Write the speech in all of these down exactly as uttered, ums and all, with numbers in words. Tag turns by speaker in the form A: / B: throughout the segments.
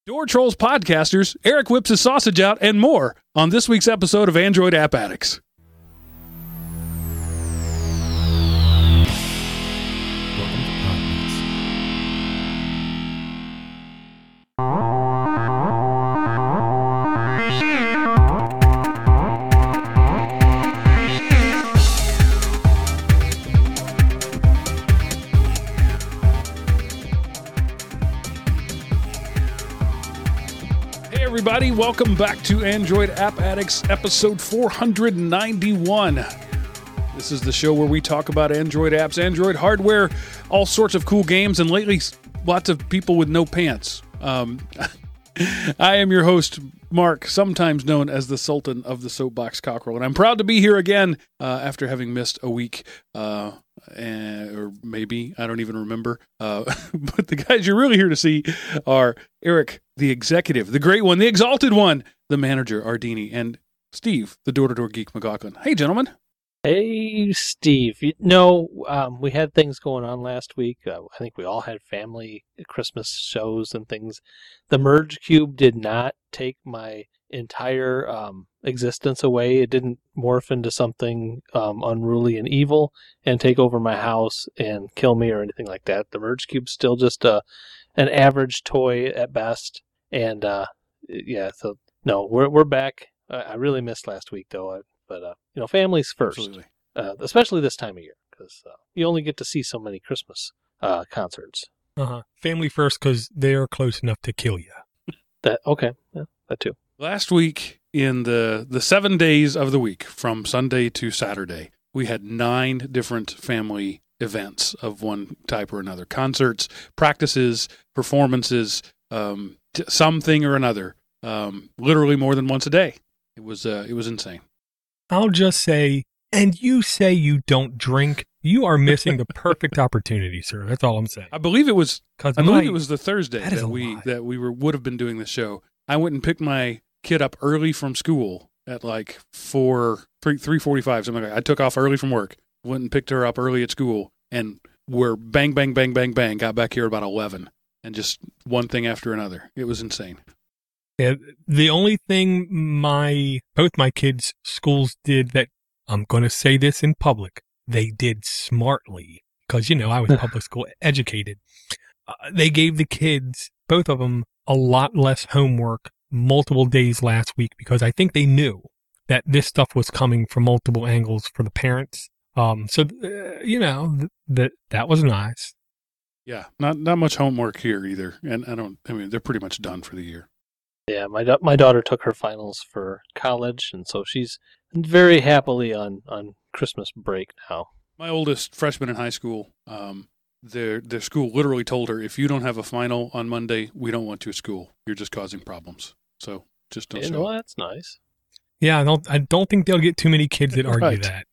A: Door Trolls podcasters, Eric whips his sausage out, and more on this week's episode of Android App Addicts.
B: Welcome to Podmas.
A: Everybody, welcome back to Android App Addicts, episode four ninety-one. This is the show where we talk about Android apps, Android hardware, all sorts of cool games, and lately, lots of people with no pants. Um, I am your host, Mark, sometimes known as the Sultan of the Soapbox Cockerel, and I'm proud to be here again uh, after having missed a week, uh, and, or maybe, I don't even remember. Uh, but the guys you're really here to see are Eric, the executive, the great one, the exalted one, the manager, Ardini, and Steve, the door-to-door geek, McLaughlin. Hey, gentlemen.
C: Hey, Steve. You know, um, we had things going on last week. Uh, I think we all had family Christmas shows and things. The Merge Cube did not take my entire um, existence away. It didn't morph into something um, unruly and evil and take over my house and kill me or anything like that. The Merge Cube's still just a, an average toy at best. And, uh, yeah, so, no, we're we're back. I, I really missed last week, though. I, But, uh, you know, families first, uh, especially this time of year, because uh, you only get to see so many Christmas uh, concerts.
B: Uh-huh. Family first, because they are close enough to kill you.
C: That Okay, yeah, that too.
A: Last week, in the, the seven days of the week, from Sunday to Saturday, we had nine different family events of one type or another. Concerts, practices, performances, um, t- something or another, um, literally more than once a day. It was uh, it was insane.
B: I'll just say, and you say you don't drink, you are missing the perfect opportunity, sir. That's all I'm saying.
A: I believe it was. I
B: my,
A: believe it was the Thursday
B: that,
A: that we lie. that we were would have been doing the show. I went and picked my kid up early from school at like four, three, three forty-five, something like that. I took off early from work, went and picked her up early at school, and we're bang, bang, bang, bang, bang. Got back here about eleven, and just one thing after another. It was insane.
B: Yeah, the only thing my both my kids' schools did that, I'm going to say this in public, they did smartly, because, you know, I was public school educated. Uh, they gave the kids, both of them, a lot less homework multiple days last week, because I think they knew that this stuff was coming from multiple angles for the parents. Um, so, uh, you know, th- that that was nice.
A: Yeah, not not much homework here either. And I don't, I mean, they're pretty much done for the year.
C: Yeah, my da- my daughter took her finals for college, and so she's very happily on, on Christmas break now.
A: My oldest freshman in high school, um, their their school literally told her, if you don't have a final on Monday, we don't want you at school. You're just causing problems. So just don't
C: You
A: show
C: know,
A: up.
C: that's nice.
B: Yeah, I don't, I don't think they'll get too many kids that argue
A: Right.
B: that.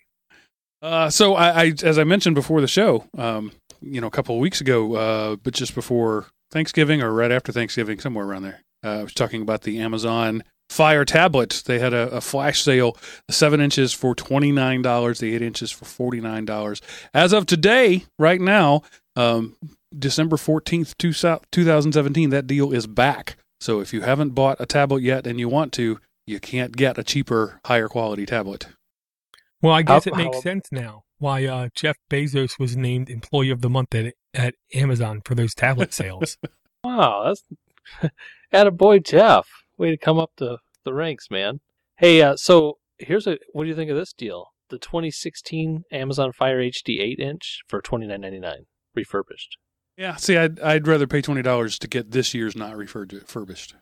A: Uh, so I, I, as I mentioned before the show, um, you know, a couple of weeks ago, uh, but just before Thanksgiving or right after Thanksgiving, somewhere around there, uh, I was talking about the Amazon Fire tablet. They had a, a flash sale, the seven inches for twenty-nine dollars, the eight inches for forty-nine dollars. As of today, right now, um, December fourteenth, two thousand seventeen, that deal is back. So if you haven't bought a tablet yet and you want to, you can't get a cheaper, higher quality tablet.
B: Well, I guess
C: How-
B: it makes
C: how-
B: sense now why uh, Jeff Bezos was named Employee of the Month at, at Amazon for those tablet sales.
C: Wow, that's attaboy, Jeff. Way to come up the, the ranks, man. Hey, uh, so here's a. What do you think of this deal? The twenty sixteen Amazon Fire H D eight inch for twenty-nine ninety-nine, refurbished.
A: Yeah, see, I'd I'd rather pay twenty dollars to get this year's not referred refurbished.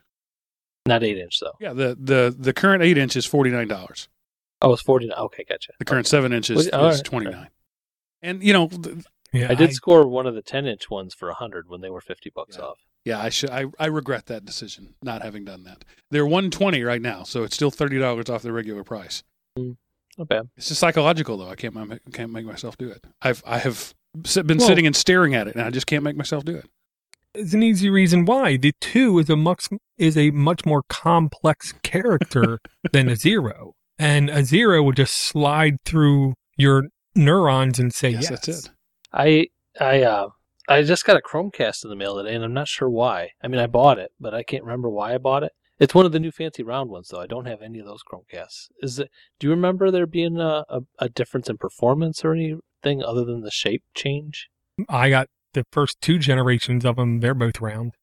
C: Not eight inch though.
A: Yeah, the the, the current eight inch is forty-nine dollars.
C: Oh, it's forty-nine. Okay, gotcha.
A: The current seven inch is,
C: Well, all
A: is
C: right,
A: twenty-nine.
C: okay.
A: And you know, th-
B: Yeah,
C: I did score one of the ten inch ones for a hundred when they were fifty bucks
A: Yeah.
C: off.
A: yeah, I should I, I regret that decision, not having done that. They're one twenty right now, so it's still thirty dollars off the regular price.
C: Not bad.
A: It's just psychological though. I can't I can't make myself do it. I've I have sit- been
B: Well-
A: sitting and staring at it, and I just can't make myself do it.
B: It's an easy reason why. The two is a much is a much more complex character than a zero, and a zero would just slide through your neurons and say yes.
A: Yes, that's it.
C: I I uh I just got a Chromecast in the mail today, and I'm not sure why. I mean, I bought it, but I can't remember why I bought it. It's one of the new fancy round ones, though. I don't have any of those Chromecasts. Is it? Do you remember there being a, a, a difference in performance or anything other than the shape change?
B: I got the first two generations of them. They're both round.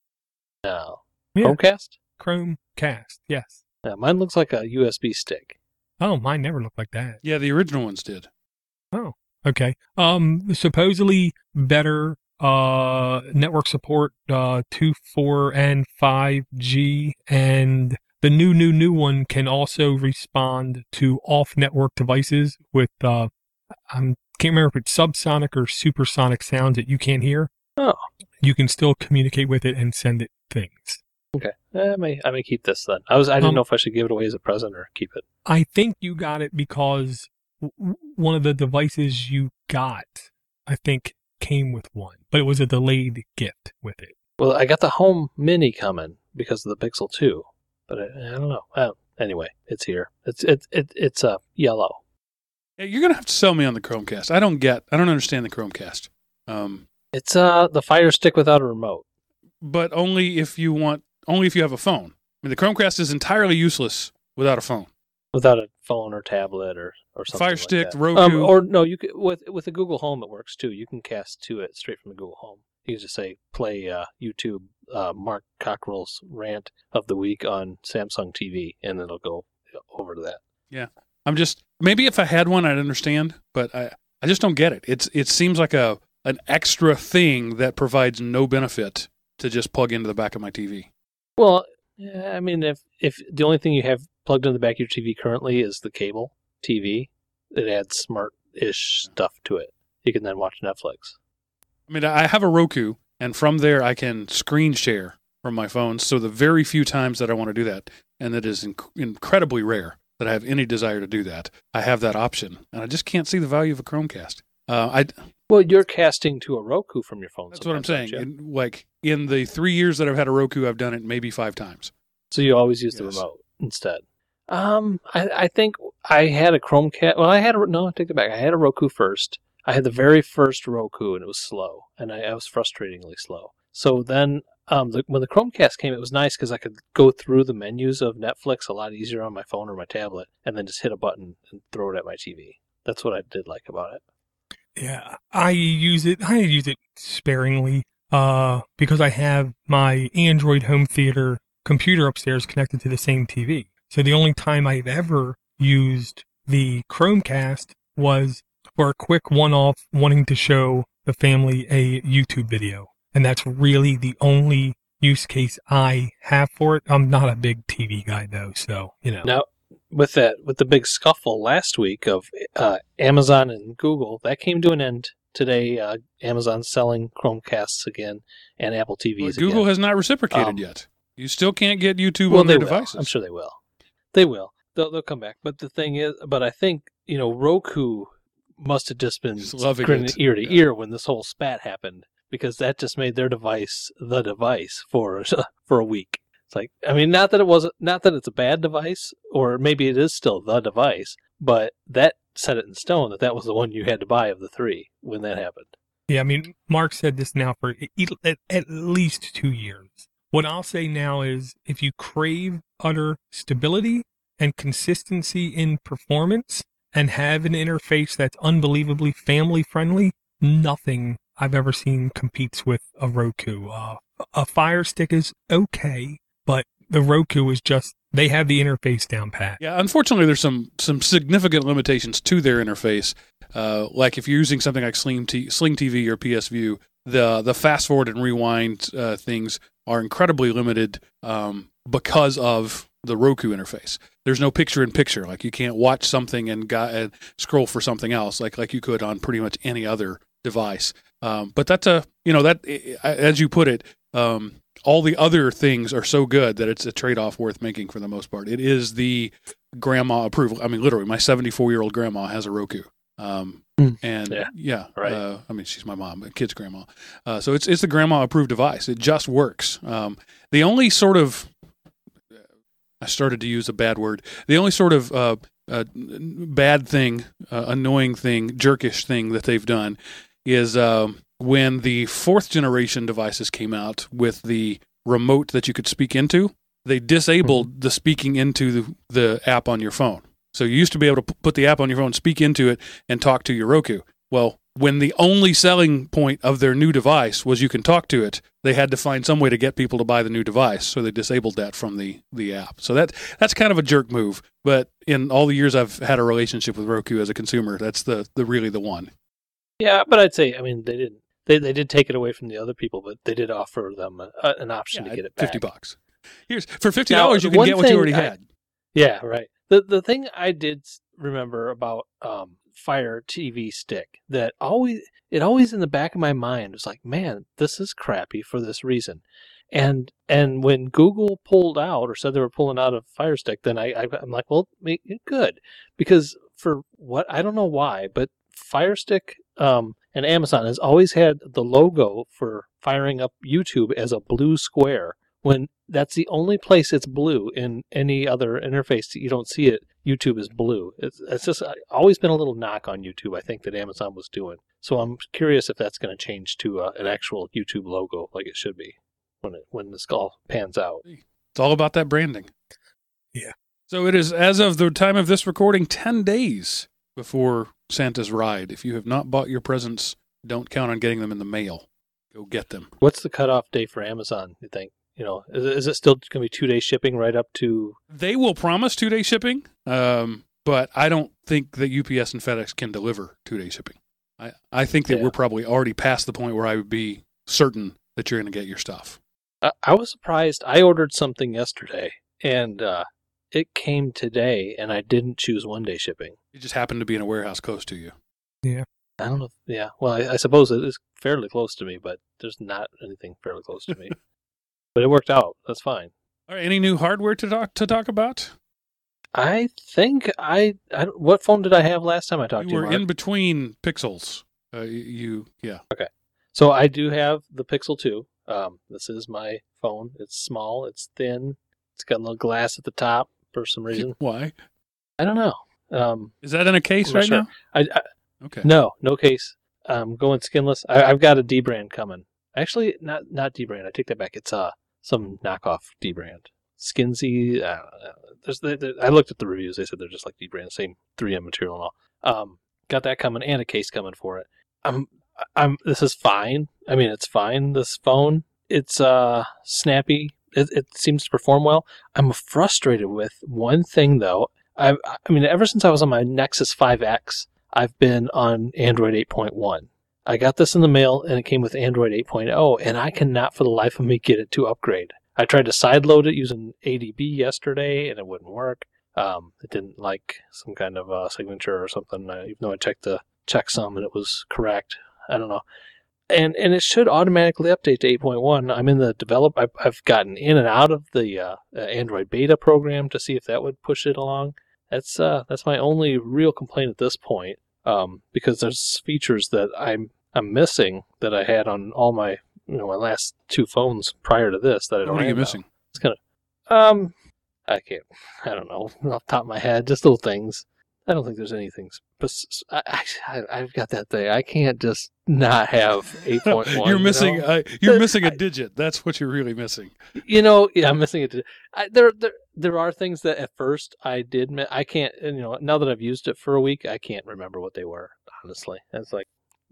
C: No.
B: Yeah.
C: Chromecast?
B: Chromecast, yes.
C: Yeah, mine looks like a U S B stick.
B: Oh, mine never looked like that.
A: Yeah, the original ones did.
B: Oh, okay. Um, supposedly better uh network support, uh two, four, and five G, and the new, new, new one can also respond to off-network devices with uh, I can't remember if it's subsonic or supersonic sounds that you can't hear.
C: Oh,
B: you can still communicate with it and send it things.
C: Okay, I may I may keep this then. I was I didn't
B: um,
C: know if I should give it away as a present or keep it.
B: I think you got it because w- one of the devices you got, I think, came with one, but it was a delayed gift with it.
C: Well, I got the Home Mini coming because of the Pixel two, but I, I don't know. Oh, anyway, it's here. It's it's it, it's uh, yellow.
A: Yeah, you're gonna have to sell me on the Chromecast. I don't get. I don't understand the Chromecast. Um,
C: it's uh the Fire Stick without a remote,
A: but only if you want. Only if you have a phone. I mean, the Chromecast is entirely useless without a phone.
C: Without a phone or tablet or, or something
A: Fire
C: like
A: Stick,
C: that.
A: Roku.
C: Um, or no, you could, with with the Google Home it works too. You can cast to it straight from the Google Home. You can just say play uh, YouTube uh, Mark Cockrell's rant of the week on Samsung T V, and it'll go over to that.
A: Yeah, I'm just maybe if I had one I'd understand, but I I just don't get it. It's it seems like a an extra thing that provides no benefit to just plug into the back of my T V.
C: Well, yeah, I mean, if if the only thing you have plugged in the back of your T V currently is the cable T V, it adds smart-ish stuff to it. You can then watch Netflix.
A: I mean, I have a Roku, and from there I can screen share from my phone. So the very few times that I want to do that, and it is inc- incredibly rare that I have any desire to do that, I have that option, and I just can't see the value of a Chromecast. Uh, I
C: well, you're casting to a Roku from your phone.
A: That's what I'm saying. In, like in the three years that I've had a Roku, I've done it maybe five times.
C: So you always use the
A: yes.
C: remote instead. Um, I, I think I had a Chromecast. Well, I had a no. I take it back. I had a Roku first. I had the very first Roku, and it was slow, and I, I was frustratingly slow. So then, um, the, when the Chromecast came, it was nice because I could go through the menus of Netflix a lot easier on my phone or my tablet, and then just hit a button and throw it at my T V. That's what I did like about it.
B: Yeah, I use it. I use it sparingly uh, because I have my Android home theater computer upstairs connected to the same T V. So the only time I've ever used the Chromecast was for a quick one-off wanting to show the family a YouTube video. And that's really the only use case I have for it. I'm not a big T V guy, though, so, you know.
C: Now, with that, with the big scuffle last week of uh, Amazon and Google, that came to an end today. Uh, Amazon's selling Chromecasts again and Apple T Vs
A: well, Google
C: again.
A: has not reciprocated
C: Um,
A: yet. You still can't get YouTube
C: well,
A: on their
C: they will.
A: devices.
C: I'm sure they will. They will. They'll, they'll come back. But the thing is, but I think, you know, Roku must have just been
A: Just loving
C: grinning
A: it.
C: ear to
A: Yeah.
C: ear when this whole spat happened, because that just made their device the device for for a week. It's like, I mean, not that it wasn't, not that it's a bad device, or maybe it is still the device, but that set it in stone that that was the one you had to buy of the three when that happened.
B: Yeah, I mean, Mark said this now for at, at least two years. What I'll say now is if you crave utter stability and consistency in performance and have an interface that's unbelievably family-friendly, nothing I've ever seen competes with a Roku. Uh, a Fire Stick is okay, but the Roku is just, they have the interface down pat.
A: Yeah, unfortunately, there's some some significant limitations to their interface. Uh, like if you're using something like Sling, T- Sling T V or P S View, the the fast forward and rewind uh, things are incredibly limited um, because of the Roku interface. There's no picture-in-picture. Like you can't watch something and, go- and scroll for something else like like you could on pretty much any other device. Um, but that's a you know that as you put it. Um, all the other things are so good that it's a trade-off worth making for the most part. It is the grandma approval. I mean, literally, my seventy-four-year-old grandma has a Roku. Um, and
C: yeah,
A: yeah,
C: right.
A: uh, I mean, she's my mom, but kid's grandma. Uh, so it's it's the grandma-approved device. It just works. Um, the only sort of, I started to use a bad word. The only sort of uh, uh, bad thing, uh, annoying thing, jerkish thing that they've done is um, when the fourth generation devices came out with the remote that you could speak into, they disabled mm-hmm. the speaking into the, the app on your phone. So you used to be able to p- put the app on your phone, speak into it, and talk to your Roku. Well, when the only selling point of their new device was you can talk to it, they had to find some way to get people to buy the new device, so they disabled that from the, the app. So that that's kind of a jerk move, but in all the years I've had a relationship with Roku as a consumer, that's the, the really the one.
C: Yeah, but I'd say, I mean, they didn't. They they did take it away from the other people, but they did offer them a, a, an option
A: yeah,
C: to get it back.
A: Fifty bucks. Here's for fifty dollars. You can get what you already I, had.
C: Yeah, right. The the thing I did remember about um, Fire T V Stick that always it always in the back of my mind was like, man, this is crappy for this reason. And and when Google pulled out or said they were pulling out of Fire Stick, then I, I I'm like, well, good, because for what I don't know why, but Fire Stick um, and Amazon has always had the logo for firing up YouTube as a blue square. When that's the only place it's blue in any other interface that you don't see it, YouTube is blue. It's, it's just always been a little knock on YouTube, I think, that Amazon was doing. So I'm curious if that's going to change to uh, an actual YouTube logo like it should be when it when this all pans out.
A: It's all about that branding.
B: Yeah.
A: So it is, as of the time of this recording, ten days before Santa's ride. If you have not bought your presents, don't count on getting them in the mail. Go get them.
C: What's the cutoff date for Amazon, you think? You know, is, is it still going to be two-day shipping right up to...
A: They will promise two-day shipping, um, but I don't think that U P S and FedEx can deliver two-day shipping. I, I think that yeah. we're probably already past the point where I would be certain that you're going to get your stuff.
C: I, I was surprised. I ordered something yesterday, and uh, it came today, and I didn't choose one-day shipping.
A: It just happened to be in a warehouse close to you.
B: Yeah.
C: I don't know. If, yeah. Well, I, I suppose it is fairly close to me, but there's not anything fairly close to me. But it worked out. That's fine.
A: All right, any new hardware to talk to talk about?
C: I think I, I what phone did I have last time I talked
A: you
C: to you?
A: were
C: Mark?
A: in between Pixels. Uh, you, yeah.
C: Okay. So I do have the Pixel two. Um, this is my phone. It's small. It's thin. It's got a little glass at the top for some reason.
A: Why?
C: I don't know. Um,
A: is that in a case right
C: sure.
A: now?
C: I, I,
A: okay.
C: No, no case. I'm going skinless. I, I've got a D brand coming. Actually, not not D brand. I take that back. It's uh some knockoff D brand. Skinsy. Uh, there's the, the, I looked at the reviews. They said they're just like D brand, same three M material and all. Um, got that coming and a case coming for it. I'm I'm. This is fine. I mean, it's fine. This phone. It's uh snappy. It, it seems to perform well. I'm frustrated with one thing though. I I mean, ever since I was on my Nexus five X, I've been on Android eight point one. I got this in the mail, and it came with Android eight point oh, and I cannot for the life of me get it to upgrade. I tried to sideload it using A D B yesterday, and it wouldn't work. Um, it didn't like some kind of uh, signature or something, uh, even though I checked the checksum, and it was correct. I don't know. And and it should automatically update to eight point one. I'm in the develop. I've, I've gotten in and out of the uh, Android beta program to see if that would push it along. That's uh, that's my only real complaint at this point, um, because there's features that I'm I'm missing that I had on all my you know my last two phones prior to this that I don't
A: what are
C: have
A: you
C: now.
A: missing?
C: It's kind of um I can't I don't know off the top of my head, just little things. I don't think there's anything. But I, I, I've got that thing. I can't just not have eight point one.
A: You're missing.
C: You know?
A: uh, you're missing a digit. That's what you're really missing.
C: You know, yeah, I'm missing a digit. I, there, there, there are things that at first I did. Miss. I can't. You know, now that I've used it for a week, I can't remember what they were. Honestly, it's like,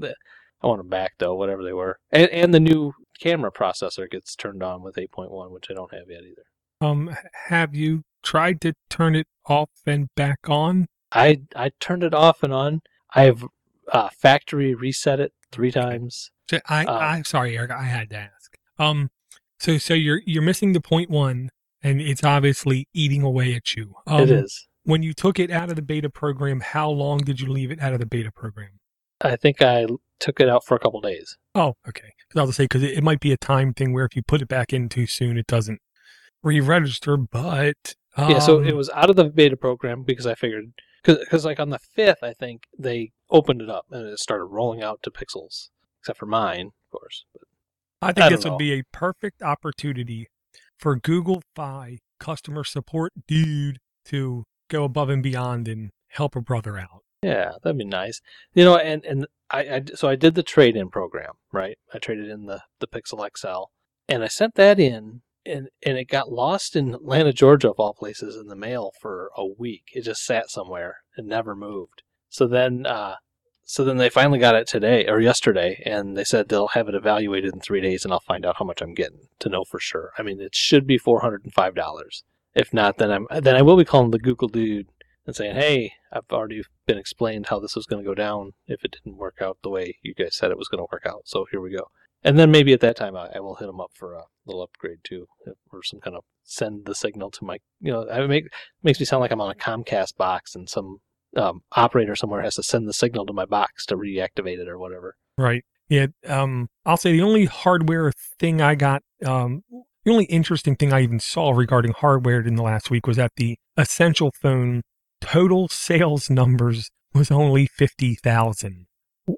C: I want them back though, whatever they were. And and the new camera processor gets turned on with eight point one, which I don't have yet either.
B: Um, have you tried to turn it off and back on?
C: I I turned it off and on. I've uh, factory reset it three times.
B: So I
C: um,
B: I'm sorry, Eric. I had to ask. Um, so so you're you're missing the point one, and it's obviously eating away at you. Um,
C: it is.
B: When you took it out of the beta program, how long did you leave it out of the beta program?
C: I think I took it out for a couple days.
B: Oh, okay. Because I was say because it, it might be a time thing where if you put it back in too soon, it doesn't re-register. But um,
C: yeah, so it was out of the beta program because I figured. Because, like, on the fifth, I think, they opened it up and it started rolling out to Pixels. Except for mine, of course. But
B: I think
C: I
B: this
C: know.
B: would be a perfect opportunity for Google Fi customer support dude to go above and beyond and help a brother out.
C: Yeah, that'd be nice. You know, and and I, I so I did the trade-in program, right? I traded in the the Pixel X L, and I sent that in, and and it got lost in Atlanta, Georgia, of all places, in the mail for a week. It just sat somewhere and never moved. So then, uh, so then they finally got it today or yesterday, and they said they'll have it evaluated in three days, and I'll find out how much I'm getting to know for sure. I mean, it should be four hundred and five dollars. If not, then I'm then I will be calling the Google dude and saying, hey, I've already been explained how this was going to go down if it didn't work out the way you guys said it was going to work out. So here we go. And then maybe at that time I, I will hit them up for a little upgrade too, or some kind of send the signal to my, you know, it make, makes me sound like I'm on a Comcast box and some um, operator somewhere has to send the signal to my box to reactivate it or whatever.
B: Right. Yeah. Um, I'll say the only hardware thing I got, um, the only interesting thing I even saw regarding hardware in the last week was that the Essential Phone total sales numbers was only fifty thousand,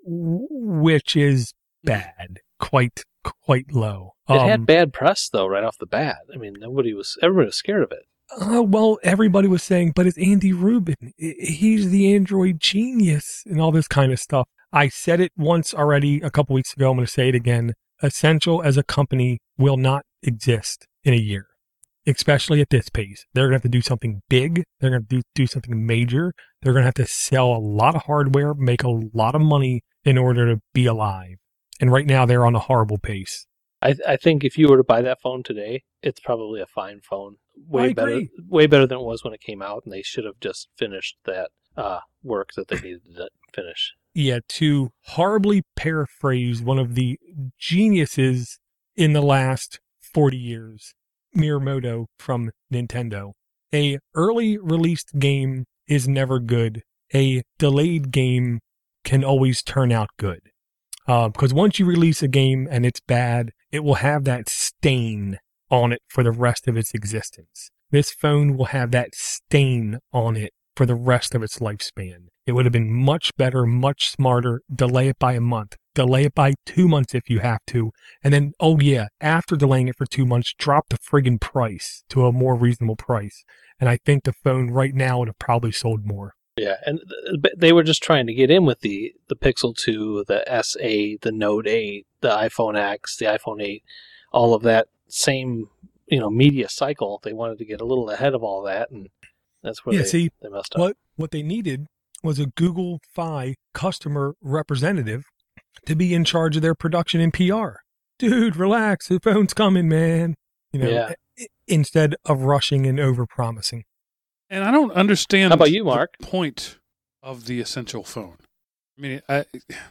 B: which is bad, quite, quite low.
C: It
B: Um,
C: had bad press though, right off the bat. I mean, nobody was, everybody was scared of it.
B: uh, well, everybody was saying, but it's Andy Rubin. I- He's the Android genius and all this kind of stuff. I said it once already a couple weeks ago. I'm going to say it again. Essential as a company will not exist in a year, especially at this pace. They're going to have to do something big. They're going to do, do something major. They're going to have to sell a lot of hardware, make a lot of money in order to be alive. And right now they're on a horrible pace.
C: I, I think if you were to buy that phone today, it's probably a fine phone. Way
B: I
C: better,
B: agree.
C: way better than it was when it came out, and they should have just finished that uh, work that they needed to finish.
B: Yeah, to horribly paraphrase one of the geniuses in the last forty years, Miyamoto from Nintendo, a early released game is never good. A delayed game can always turn out good. Uh, because once you release a game and it's bad, it will have that stain on it for the rest of its existence. This phone will have that stain on it for the rest of its lifespan. It would have been much better, much smarter, delay it by a month, delay it by two months if you have to, and then, oh yeah, after delaying it for two months, drop the friggin' price to a more reasonable price. And I think the phone right now would have probably sold more.
C: Yeah, and th- they were just trying to get in with the, the Pixel two, the S eight, the Note eight, the iPhone X, the iPhone eight, all of that same, you know, media cycle. They wanted to get a little ahead of all that, and that's where
B: Yeah,
C: they,
B: see,
C: they messed up.
B: What, what they needed was a Google Fi customer representative to be in charge of their production and P R. Dude, relax, the phone's coming, man. You know,
C: Yeah.
B: i- instead of rushing and over-promising.
A: And I don't understand
C: How about you, Mark?
A: the point of the Essential Phone. I mean, I,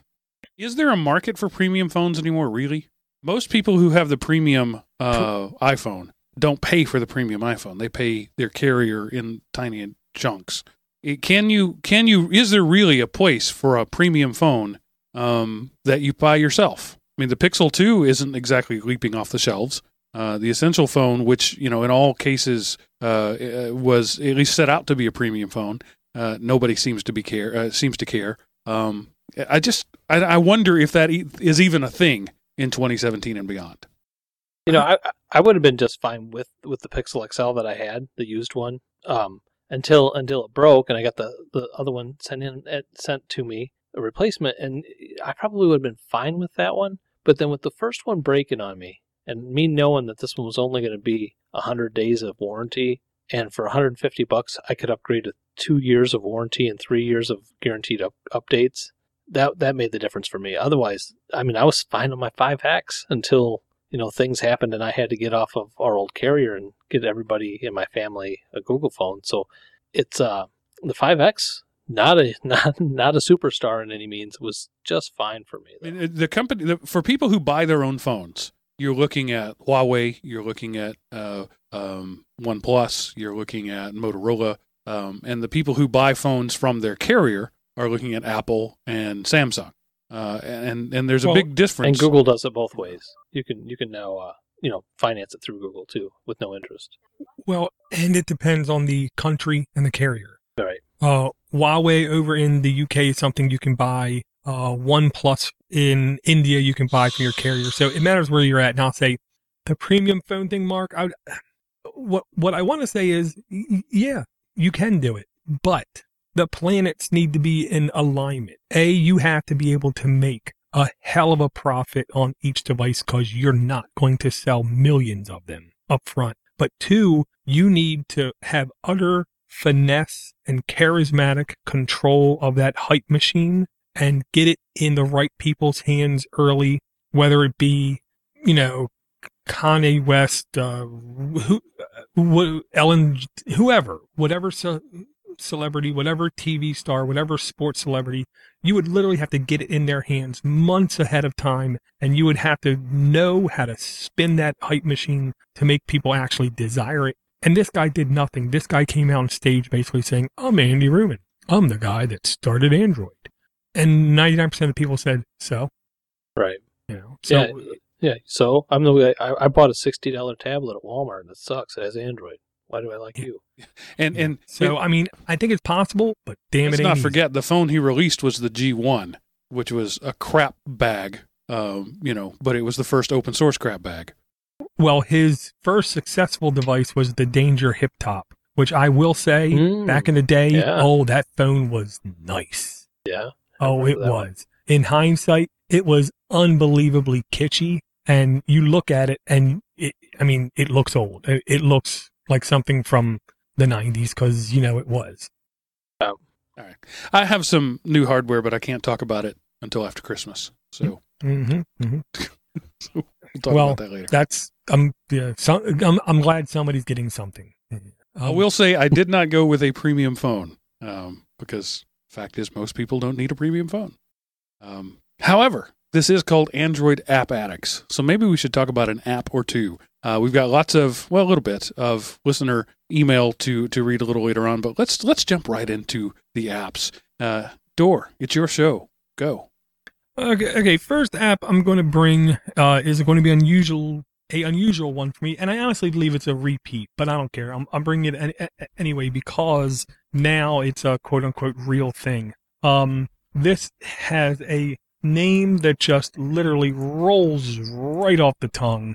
A: is there a market for premium phones anymore, really? Most people who have the premium uh, iPhone don't pay for the premium iPhone. They pay their carrier in tiny chunks. It, can you, can you, is there really a place for a premium phone um, that you buy yourself? I mean, the Pixel two isn't exactly leaping off the shelves. Uh, the Essential Phone, which, you know, in all cases uh, was at least set out to be a premium phone, uh, nobody seems to be care uh, seems to care. Um, I just I, I wonder if that e- is even a thing in twenty seventeen and beyond.
C: You know, I I would have been just fine with, with the Pixel X L that I had, the used one, um, until until it broke, and I got the, the other one sent in sent to me, a replacement, and I probably would have been fine with that one. But then with the first one breaking on me, and me knowing that this one was only going to be one hundred days of warranty, and for one hundred fifty bucks, I could upgrade to two years of warranty and three years of guaranteed up- updates. That that made the difference for me. Otherwise, I mean, I was fine on my five X until, you know, things happened and I had to get off of our old carrier and get everybody in my family a Google phone. So it's uh the five X, not a not not a superstar in any means. It was just fine for me.
A: I mean, the company the, for people who buy their own phones. You're looking at Huawei, you're looking at uh, um, OnePlus, you're looking at Motorola, um, and the people who buy phones from their carrier are looking at Apple and Samsung. Uh, and and there's a
B: Well,
A: big difference.
C: And Google does it both ways. You can you can now uh, you know finance it through Google too with no interest.
B: Well, and it depends on the country and the carrier.
C: All right.
B: Uh, Huawei over in the U K is something you can buy. Uh, OnePlus in India you can buy from your carrier. So it matters where you're at. And I'll say the premium phone thing, Mark, I would, what, what I want to say is, y- yeah, you can do it, but the planets need to be in alignment. A, you have to be able to make a hell of a profit on each device because you're not going to sell millions of them up front. But two, you need to have utter finesse and charismatic control of that hype machine and get it in the right people's hands early, whether it be, you know, Kanye West, uh, who, who, Ellen, whoever, whatever ce- celebrity, whatever T V star, whatever sports celebrity, you would literally have to get it in their hands months ahead of time, and you would have to know how to spin that hype machine to make people actually desire it. And this guy did nothing. This guy came out on stage basically saying, I'm Andy Rubin. I'm the guy that started Android. And ninety-nine percent of the people said, so?
C: Right.
B: You know, so,
C: yeah, yeah. So I'm the I, I bought a sixty dollars tablet at Walmart and it sucks. It has Android. Why do I like you?
A: And and
B: so
A: it,
B: I mean, I think it's possible, but damn
A: let's
B: it,
A: not
B: ain't
A: forget the phone he released was the G one, which was a crap bag. Um, you know, but it was the first open source crap bag.
B: Well, his first successful device was the Danger Hip Top, which I will say,
C: Mm,
B: back in the day,
C: yeah.
B: oh, that phone was nice.
C: Yeah.
B: Oh, it
C: that
B: was.
C: one.
B: In hindsight, it was unbelievably kitschy. And you look at it and it, I mean, it looks old. It, it looks like something from the nineties because, you know, it was.
C: Um,
A: All right. I have some new hardware, but I can't talk about it until after Christmas. So,
B: Mm-hmm, mm-hmm.
A: so we'll talk
B: Well,
A: about that later.
B: That's, um, yeah, so, I'm, I'm glad somebody's getting something. Um,
A: I will say I did not go with a premium phone um, because fact is most people don't need a premium phone. Um, however, this is called Android App Addicts, so maybe we should talk about an app or two. Uh, we've got lots of, well, a little bit of listener email to to read a little later on, but let's let's jump right into the apps. Uh, Door, it's your show. Go.
B: Okay, okay. First app I'm going to bring uh, is going to be unusual, a unusual one for me, and I honestly believe it's a repeat, but I don't care. I'm I'm bringing it an, a, anyway because now it's a quote unquote real thing. Um, this has a name that just literally rolls right off the tongue.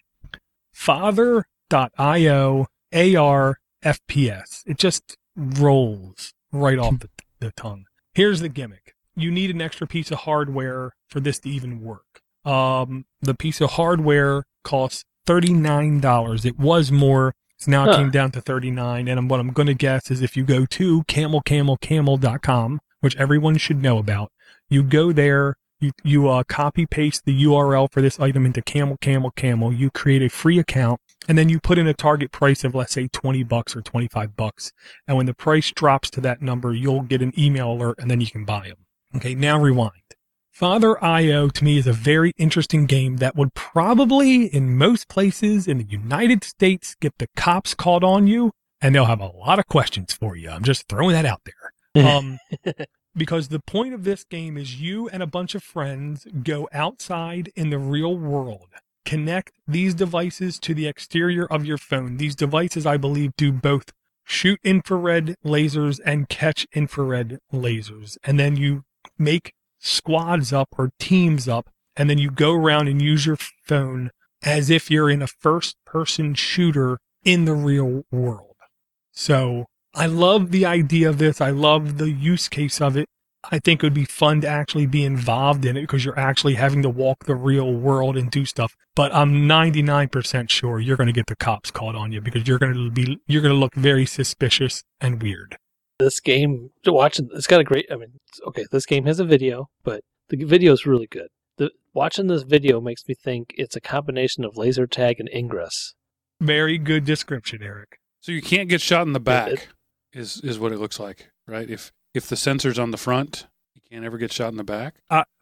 B: Father dot io A R F P S. It just rolls right off the, the tongue. Here's the gimmick. You need an extra piece of hardware for this to even work. Um, the piece of hardware costs thirty-nine dollars. It was more, so now it
C: Huh.
B: came down to thirty-nine dollars. And what I'm going to guess is if you go to camel camel camel dot com, which everyone should know about, you go there, you, you uh, copy paste the U R L for this item into Camel Camel Camel, you create a free account, and then you put in a target price of, let's say, twenty bucks or twenty-five bucks. And when the price drops to that number, you'll get an email alert and then you can buy them. Okay, now rewind. Father dot io to me is a very interesting game that would probably, in most places in the United States, get the cops called on you, and they'll have a lot of questions for you. I'm just throwing that out there. Um, because the point of this game is you and a bunch of friends go outside in the real world, connect these devices to the exterior of your phone. These devices, I believe, do both shoot infrared lasers and catch infrared lasers. And then you make squads up or teams up, and then you go around and use your phone as if you're in a first-person shooter in the real world. So I love the idea of this. I love the use case of it. I think it would be fun to actually be involved in it because you're actually having to walk the real world and do stuff. But I'm ninety-nine percent sure you're going to get the cops called on you because you're going to be you're going to look very suspicious and weird.
C: This game, watching, it's got a great, I mean, okay, this game has a video, but the video is really good. The, watching this video makes me think it's a combination of laser tag and Ingress.
B: Very good description, Eric.
A: So you can't get shot in the back,
C: It-
A: is is what it looks like, right? If if the sensor's on the front, you can't ever get shot in the back.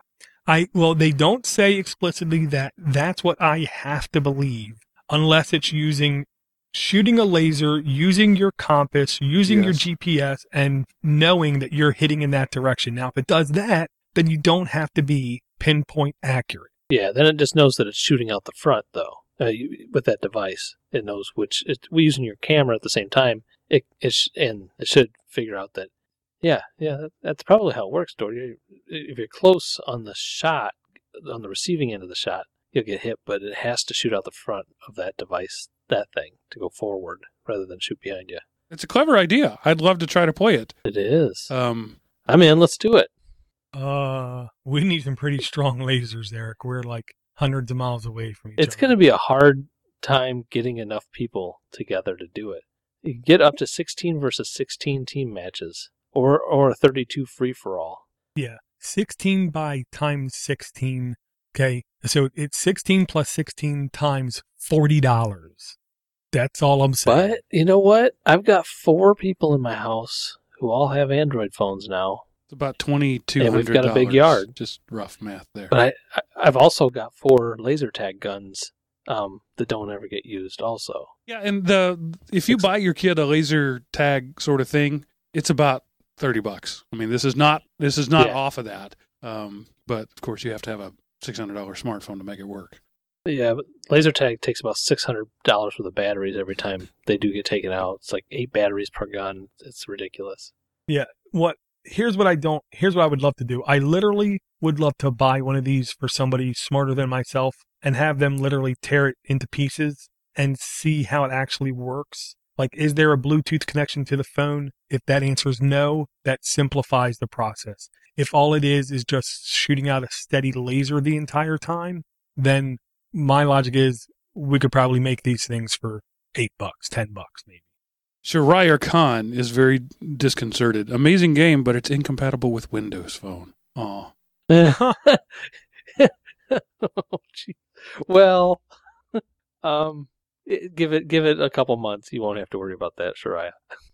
B: I well, they don't say explicitly that. That's what I have to believe, unless it's using shooting a laser, using your compass, using your
A: Yes.
B: G P S, and knowing that you're hitting in that direction. Now, if it does that, then you don't have to be pinpoint accurate.
C: Yeah, then it just knows that it's shooting out the front, though. Uh, you, with that device, it knows which. It, we're using your camera at the same time. It, it sh- and it should figure out that. Yeah, yeah, that, that's probably how it works, Dory. If you're close on the shot, on the receiving end of the shot, you'll get hit, but it has to shoot out the front of that device, that thing, to go forward rather than shoot behind you.
A: It's a clever idea. I'd love to try to play it.
C: It is.
A: Um,
C: I'm in. Let's do it.
B: Uh, we need some pretty strong lasers, Eric. We're like hundreds of miles away from each
C: It's
B: other.
C: going to be a hard time getting enough people together to do it. You can get up to sixteen versus sixteen team matches, or or a thirty-two free for all.
B: Yeah, sixteen by times sixteen. Okay, so it's sixteen plus sixteen times forty dollars. That's all I'm saying.
C: But you know what? I've got four people in my house who all have Android phones now.
A: it's about twenty-two hundred dollars.
C: And we've got a big yard.
A: Just rough math there.
C: But I, I I've also got four laser tag guns um, that don't ever get used. Also,
A: Yeah, and the if you buy your kid a laser tag sort of thing, it's about thirty bucks. I mean, this is not this is not
C: Yeah.
A: off of that. Um, but of course, you have to have a six hundred dollar smartphone to make it work.
C: yeah, but laser tag takes about six hundred dollars worth of batteries every time they do get taken out. It's like eight batteries per gun. It's ridiculous.
B: Yeah. What? Here's what I don't. Here's what I would love to do. I literally would love to buy one of these for somebody smarter than myself and have them literally tear it into pieces and see how it actually works. Like, is there a Bluetooth connection to the phone? If that answer is no, that simplifies the process. If all it is is just shooting out a steady laser the entire time, then my logic is we could probably make these things for eight bucks, ten bucks, maybe.
A: Shariah Khan is very disconcerted. Amazing game, but it's incompatible with Windows Phone. Aw.
C: oh, gee. Well, um, it- give it give it a couple months. You won't have to worry about that, Shariah.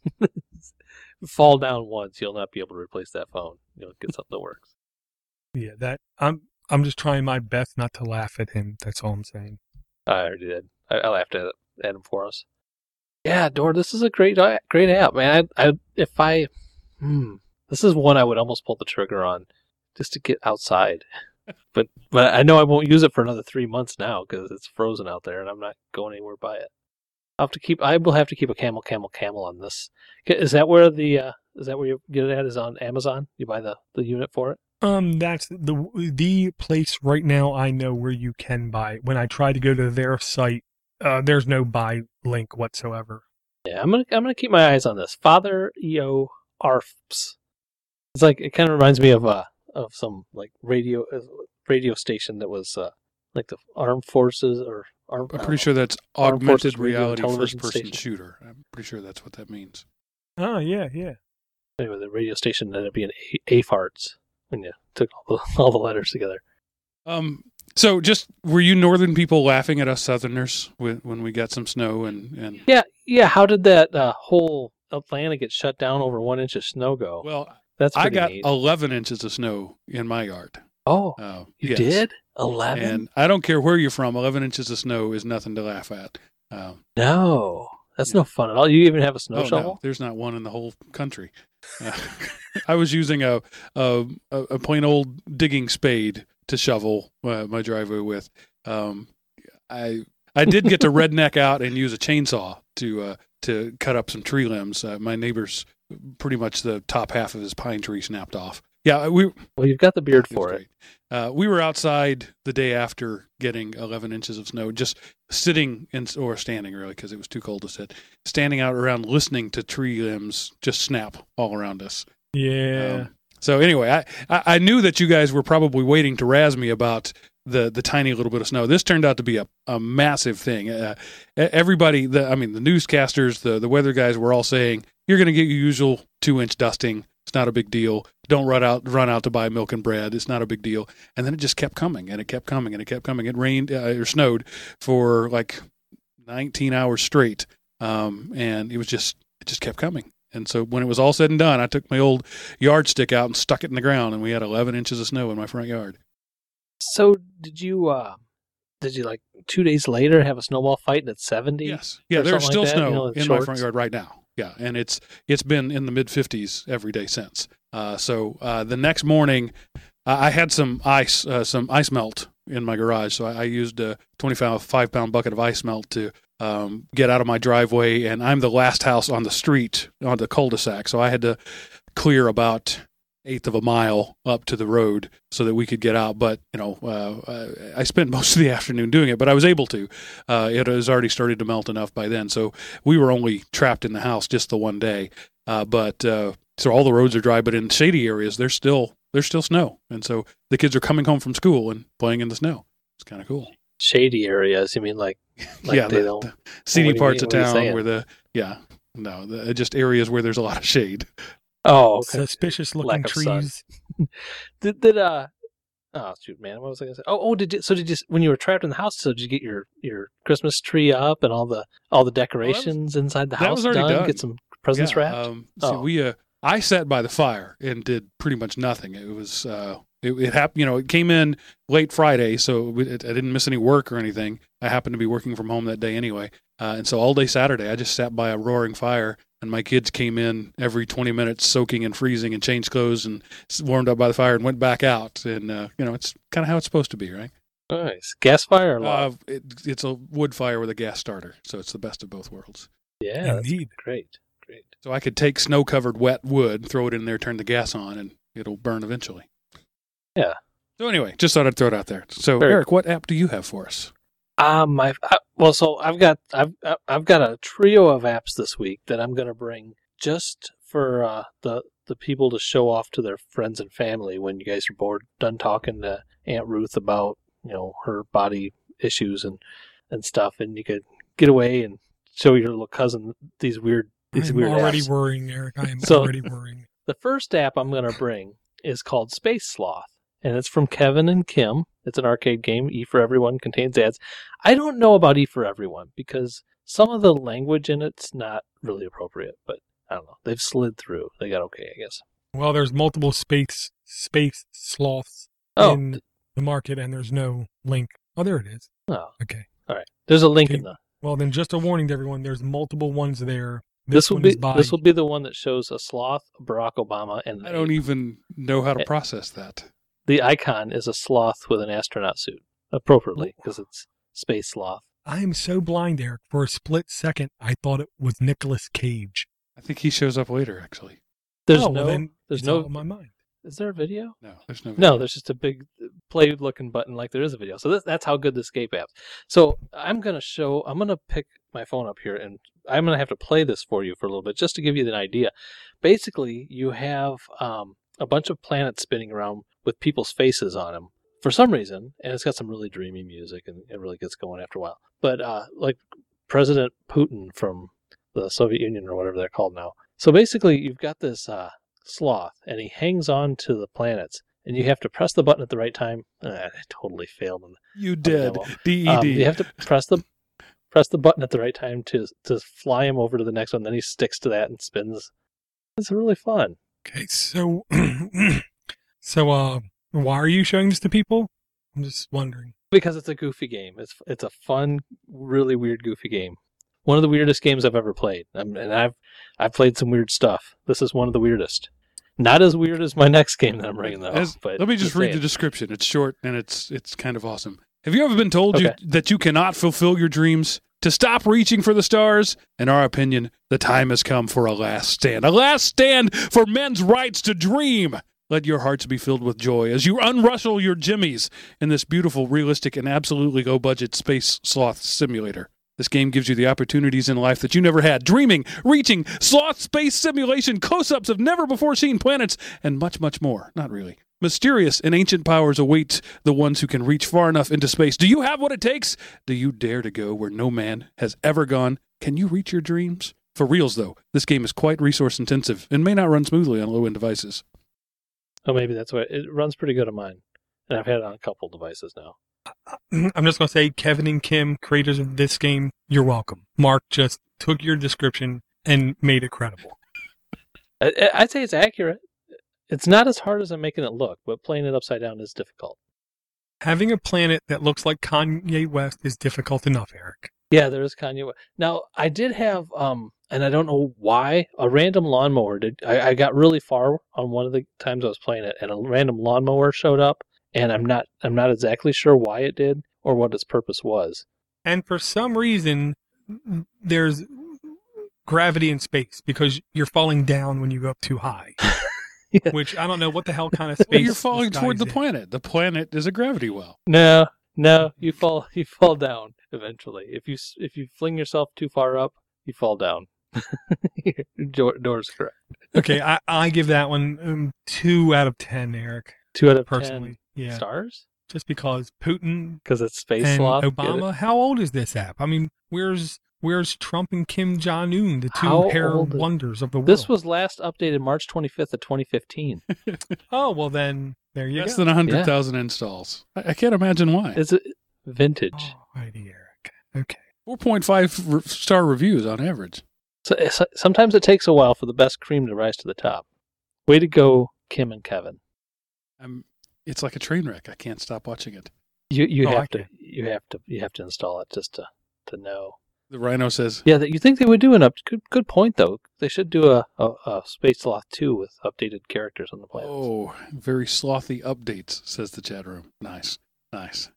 C: Fall down once, you'll not be able to replace that phone. You'll get something that works.
B: Yeah, that I'm I'm just trying my best not to laugh at him. That's all I'm saying.
C: I already did. I, I'll have to add him for us. Yeah, Dor, this is a great great app, man. I, I if I, hmm, this is one I would almost pull the trigger on, just to get outside. but but I know I won't use it for another three months now because it's frozen out there, and I'm not going anywhere by it. I'll have to keep. I will have to keep a camel, camel, camel on this. Is that where the uh, is that where you get it at? Is on Amazon? You buy the, the unit for it?
B: Um, that's the the place right now I know where you can buy it. When I try to go to their site, uh, there's no buy link whatsoever.
C: Yeah, I'm gonna I'm gonna keep my eyes on this. Father E O Arps. It's like it kind of reminds me of uh of some like radio uh, radio station that was uh like the Armed Forces or Armed,
A: I'm pretty sure that's
C: Armed Forces
A: augmented
C: Radio and
A: reality
C: Television
A: first-person
C: Station.
A: shooter. I'm pretty sure that's what that means.
B: Oh yeah, yeah.
C: Anyway, the radio station ended up being A- AFARTS when you took all the all the letters together.
A: Um. So, just were you northern people laughing at us Southerners when, when we got some snow and, and
C: Yeah, yeah. How did that uh, whole Atlanta get shut down over one inch of snow go?
A: well,
C: That's
A: I
C: pretty
A: got
C: neat.
A: eleven inches of snow in my yard.
C: Oh,
A: Uh,
C: you
A: yes.
C: did eleven?
A: And I don't care where you're from. Eleven inches of snow is nothing to laugh at. Um,
C: No, that's no fun at all. You even have a snow
A: oh
C: shovel?
A: no, there's not one in the whole country. Uh, I was using a, a a plain old digging spade to shovel uh, my driveway with. Um, I I did get to redneck out and use a chainsaw to uh, to cut up some tree limbs. Uh, my neighbor's pretty much the top half of his pine tree snapped off. Yeah, we
C: Well, you've got the beard
A: it was
C: for it.
A: great. Uh, we were outside the day after getting eleven inches of snow, just sitting in, or standing really, because it was too cold to sit, standing out around listening to tree limbs just snap all around us.
B: Yeah.
A: Um, so anyway, I, I, I knew that you guys were probably waiting to razz me about the, the tiny little bit of snow. This turned out to be a, a massive thing. Uh, everybody, the I mean, the newscasters, the, the weather guys were all saying, you're going to get your usual two-inch dusting. It's not a big deal. Don't run out run out to buy milk and bread. It's not a big deal. And then it just kept coming, and it kept coming, and it kept coming. It rained uh, or snowed for like nineteen hours straight, um, and it was just it just kept coming. And so when it was all said and done, I took my old yardstick out and stuck it in the ground, and we had eleven inches of snow in my front yard.
C: So did you? Uh, did you like two days later have a snowball fight and it's seventy?
A: Yes, yeah,
C: or
A: there's
C: something
A: still
C: like that,
A: snow
C: you know,
A: in
C: shorts?
A: my front yard right now. Yeah, and it's it's been in the mid fifties every day since. Uh, so uh, the next morning, I I had some ice, uh, some ice melt in my garage. So I, I used a twenty-five pound bucket of ice melt to um, get out of my driveway. And I'm the last house on the street on the cul-de-sac, so I had to clear about eighth of a mile up to the road so that we could get out. But, you know, uh, I spent most of the afternoon doing it, but I was able to. Uh, it has already started to melt enough by then. So we were only trapped in the house just the one day. Uh, but uh, so all the roads are dry, but in shady areas, there's still there's still snow. And so the kids are coming home from school and playing in the snow. It's kind of cool.
C: Shady areas, you mean like, like
A: yeah,
C: they
A: the,
C: don't,
A: the seedy
C: well,
A: parts
C: mean,
A: of town where the, yeah, no, the, just areas where there's a lot of shade.
C: Oh, okay.
B: Suspicious looking
C: Lack of sun.
B: trees.
C: did, did, uh, oh, shoot, man, what was I going to say? Oh, oh, did you, so did you, when you were trapped in the house, so did you get your, your Christmas tree up and all the, all the decorations well, was, inside the house done? done? Get some presents
A: yeah,
C: wrapped?
A: Um, see, oh. we, uh, I sat by the fire and did pretty much nothing. It was, uh, it, it happened, you know, it came in late Friday, so it, I didn't miss any work or anything. I happened to be working from home that day anyway. Uh, and so all day Saturday, I just sat by a roaring fire, and my kids came in every twenty minutes, soaking and freezing, and changed clothes and warmed up by the fire and went back out. And, uh, you know, it's kind of how it's supposed to be, right?
C: Nice. Gas fire or log?
A: Uh, it, it's a wood fire with a gas starter, so it's the best of both worlds.
C: Yeah, indeed. That's great. Great.
A: So I could take snow-covered wet wood, throw it in there, turn the gas on, and it'll burn eventually.
C: Yeah.
A: So anyway, just thought I'd throw it out there. So
C: Very
A: Eric, what app do you have for us?
C: Um, I've, I, well, so I've got I've I've got a trio of apps this week that I'm going to bring just for uh, the the people to show off to their friends and family when you guys are bored, done talking to Aunt Ruth about you know her body issues and and stuff, and you could get away and show your little cousin these weird these
B: I'm
C: weird
B: already
C: apps.
B: worrying, Eric. I am
C: so,
B: already worrying.
C: The first app I'm going to bring is called Space Sloth. And it's from Kevin and Kim. It's an arcade game. E for Everyone contains ads. I don't know about E for Everyone because some of the language in it's not really appropriate, but I don't know. They've slid through. They got okay, I guess.
B: Well, there's multiple space space sloths
C: oh.
B: in the market, and there's no link. Oh, there it is.
C: Oh,
B: okay.
C: All right. There's a link
B: okay.
C: in the.
B: Well, then, just a warning to everyone. There's multiple ones there.
C: This,
B: This,
C: will
B: one
C: be
B: is by...
C: this will be the one that shows a sloth, Barack Obama, and
A: I don't even know how to process that.
C: The icon is a sloth with an astronaut suit, appropriately, because it's Space Sloth.
B: I am so blind, Eric. For a split second, I thought it was Nicolas Cage.
A: I think he shows up later, actually.
C: There's
B: oh,
C: no.
B: well, then
C: there's
B: it's
C: no.
B: all in my mind.
C: Is there a video?
A: No, there's no video.
C: No, there's just a big play-looking button like there is a video. So this, that's how good the Escape app's. So I'm going to show, I'm going to pick my phone up here, and I'm going to have to play this for you for a little bit just to give you an idea. Basically, you have um, a bunch of planets spinning around with people's faces on them for some reason, and it's got some really dreamy music, and it really gets going after a while. But uh, like President Putin from the Soviet Union or whatever they're called now. So basically, you've got this uh, sloth, and he hangs on to the planets, and you have to press the button at the right time. Uh, I totally failed. On,
A: you did. D E D.
C: Um, you have to press the press the button at the right time to to fly him over to the next one. Then he sticks to that and spins. It's really fun.
B: Okay, so so uh, why are you showing this to people? I'm just wondering.
C: Because it's a goofy game. It's it's a fun, really weird, goofy game. One of the weirdest games I've ever played, um, and I've I've played some weird stuff. This is one of the weirdest. Not as weird as my next game that I'm bringing though.
A: As,
C: but
A: let me just read
C: saying.
A: the description. It's short and it's it's kind of awesome. Have you ever been told
C: okay.
A: you, that you cannot fulfill your dreams? To stop reaching for the stars? In our opinion, the time has come for a last stand. A last stand for men's rights to dream. Let your hearts be filled with joy as you unruffle your jimmies in this beautiful, realistic, and absolutely low-budget space sloth simulator. This game gives you the opportunities in life that you never had. Dreaming, reaching, sloth space simulation, close-ups of never-before-seen planets, and much, much more. Not really. Mysterious and ancient powers await the ones who can reach far enough into space. Do you have what it takes? Do you dare to go where no man has ever gone? Can you reach your dreams? For reals, though, this game is quite resource-intensive and may not run smoothly on low-end devices.
C: Oh, maybe that's why. It runs pretty good on mine. And I've had it on a couple devices now.
B: I'm just going to say, Kevin and Kim, creators of this game, you're welcome. Mark just took your description and made it credible.
C: I, I'd say it's accurate. It's not as hard as I'm making it look, but playing it upside down is difficult.
B: Having a planet that looks like Kanye West is difficult enough, Eric.
C: Yeah, there is Kanye West. Now, I did have, um, and I don't know why, a random lawnmower. Did I, I got really far on one of the times I was playing it, and a random lawnmower showed up, and I'm not, I'm not exactly sure why it did or what its purpose was.
B: And for some reason, there's gravity in space because you're falling down when you go up too high.
C: Yeah.
B: which I don't know what the hell kind of space.
A: Well, you're falling
B: this
A: toward
B: guy's
A: the
B: in.
A: planet. The planet is a gravity well.
C: No, no, you fall you fall down eventually. If you s- if you fling yourself too far up, you fall down. Door- Door's correct.
B: Okay, I, I give that one um, two out of ten, Eric.
C: Two out of
B: Personally,
C: ten
B: yeah,
C: stars
B: just because Putin
C: because it's space
B: and
C: sloth. Get it?
B: Obama. How old is this app? I mean, where's where's Trump and Kim Jong Un, the two
C: How
B: hair
C: old is-
B: wonders of the world?
C: This was last updated March twenty-fifth of twenty fifteen.
B: oh well, then there you
A: Less
B: go.
A: than one hundred thousand installs. I, I can't imagine why.
C: Is it vintage?
B: Oh, righty, Eric. Okay.
A: four point five r- star reviews on average.
C: So, so, sometimes it takes a while for the best cream to rise to the top. Way to go, Kim and Kevin.
A: I'm, it's like a train wreck. I can't stop watching it.
C: You you
B: Oh, I
C: have to
B: can.
C: you have to you have to install it just to to know.
A: The Rhino says,
C: Yeah, that you think they would do an up. Good good point though. They should do a, a, a Space Sloth two with updated characters on the planet.
A: oh, very slothy updates, says the chat room. Nice. Nice.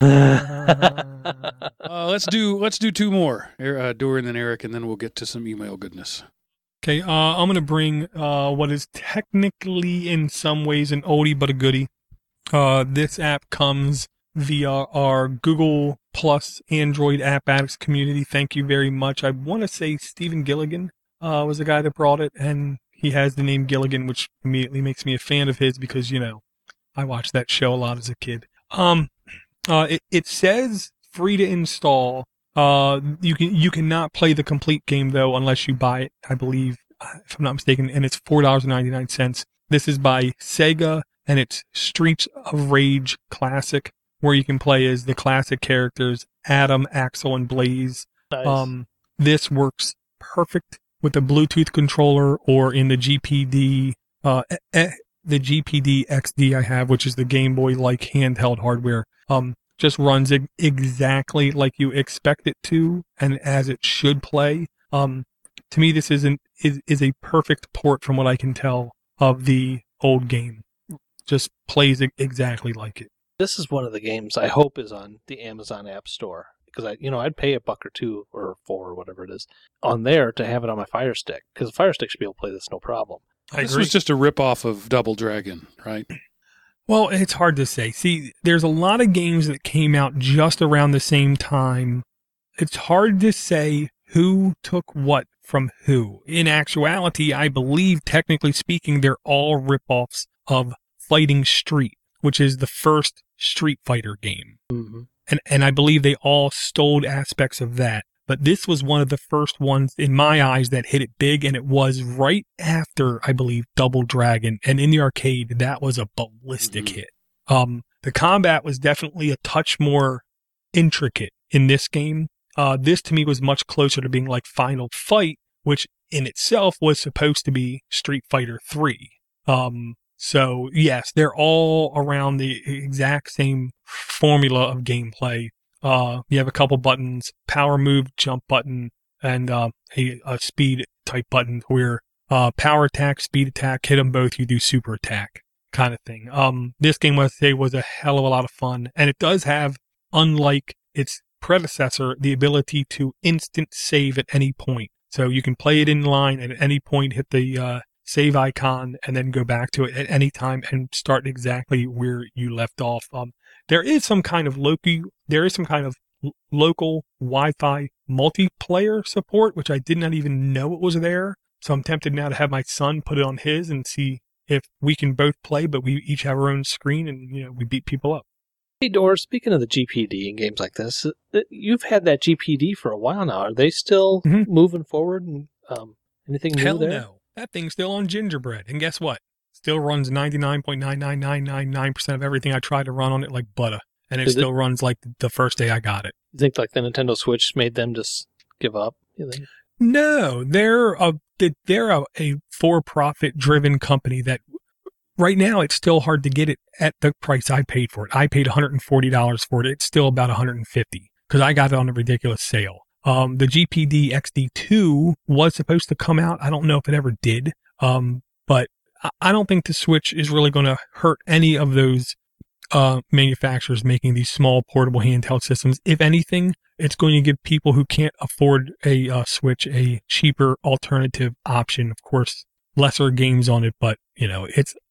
A: Uh, let's do let's do two more. Er- Uh, Dorian and Eric, and then we'll get to some email goodness.
B: Okay, uh, I'm going to bring uh, what is technically in some ways an oldie but a goodie. Uh, this app comes via our Google Plus Android App Addicts community. Thank you very much. I want to say Stephen Gilligan uh, was the guy that brought it, and he has the name Gilligan, which immediately makes me a fan of his because, you know, I watched that show a lot as a kid. Um, uh, it, it says free to install. Uh, you can you cannot play the complete game though unless you buy it, I believe, if I'm not mistaken, and it's four dollars and ninety nine cents. This is by Sega, and it's Streets of Rage Classic, where you can play as the classic characters Adam, Axel, and Blaze.
C: Nice.
B: Um, this works perfect with the Bluetooth controller or in the G P D, uh, eh, eh, the G P D X D I have, which is the Game Boy-like handheld hardware. Um, just runs e- exactly like you expect it to, and as it should play. Um, to me, this isn't is is a perfect port from what I can tell of the old game. Just plays e- exactly like it.
C: This is one of the games I hope is on the Amazon App Store because I, you know, I'd pay a buck or two or four or whatever it is on there to have it on my Fire Stick because the Fire Stick should be able to play this no problem.
B: I
A: This
B: agree.
A: was just a ripoff of Double Dragon, right?
B: Well, it's hard to say. See, there's a lot of games that came out just around the same time. It's hard to say who took what from who. In actuality, I believe, technically speaking, they're all ripoffs of Fighting Street, which is the first Street Fighter game.
C: Mm-hmm.
B: And and I believe they all stole aspects of that. But this was one of the first ones, in my eyes, that hit it big, and it was right after, I believe, Double Dragon. And in the arcade, that was a ballistic
A: Mhm.
B: hit. Um, the combat was definitely a touch more intricate in this game. Uh, this, to me, was much closer to being like Final Fight, which in itself was supposed to be Street Fighter three. Um, so, yes, they're all around the exact same formula of gameplay. Uh, you have a couple buttons, power move, jump button, and uh, a, a speed type button where uh, power attack, speed attack, hit them both, you do super attack kind of thing. Um, this game, I would say, was a hell of a lot of fun. And it does have, unlike its predecessor, the ability to instant save at any point. So you can play it in line and at any point hit the uh, save icon and then go back to it at any time and start exactly where you left off. Um, there is some kind of local, there is some kind of l- local Wi-Fi multiplayer support, which I did not even know it was there. So I'm tempted now to have my son put it on his and see if we can both play, but we each have our own screen and, you know, we beat people up.
C: Hey, Doris, speaking of the G P D in games like this, uh, you've had that G P D for a while now. Are they still
B: Mhm.
C: moving forward? And um, anything new
B: Hell
C: there?
B: no. That thing's still on gingerbread. And guess what? Still runs ninety-nine point nine nine nine nine nine percent of everything I tried to run on it like butter. And it
C: Is it-
B: still runs like the first day I got it.
C: You think like the Nintendo Switch made them just give up? You think?
B: No, they're a they're a, a for-profit driven company that right now it's still hard to get it at the price I paid for it. I paid one hundred forty dollars for it. It's still about one hundred fifty dollars because I got it on a ridiculous sale. Um, the G P D X D two was supposed to come out. I don't know if it ever did. Um, but I, I don't think the Switch is really going to hurt any of those uh, manufacturers making these small portable handheld systems. If anything, it's going to give people who can't afford a uh, Switch a cheaper alternative option. Of course, lesser games on it, but you know, it's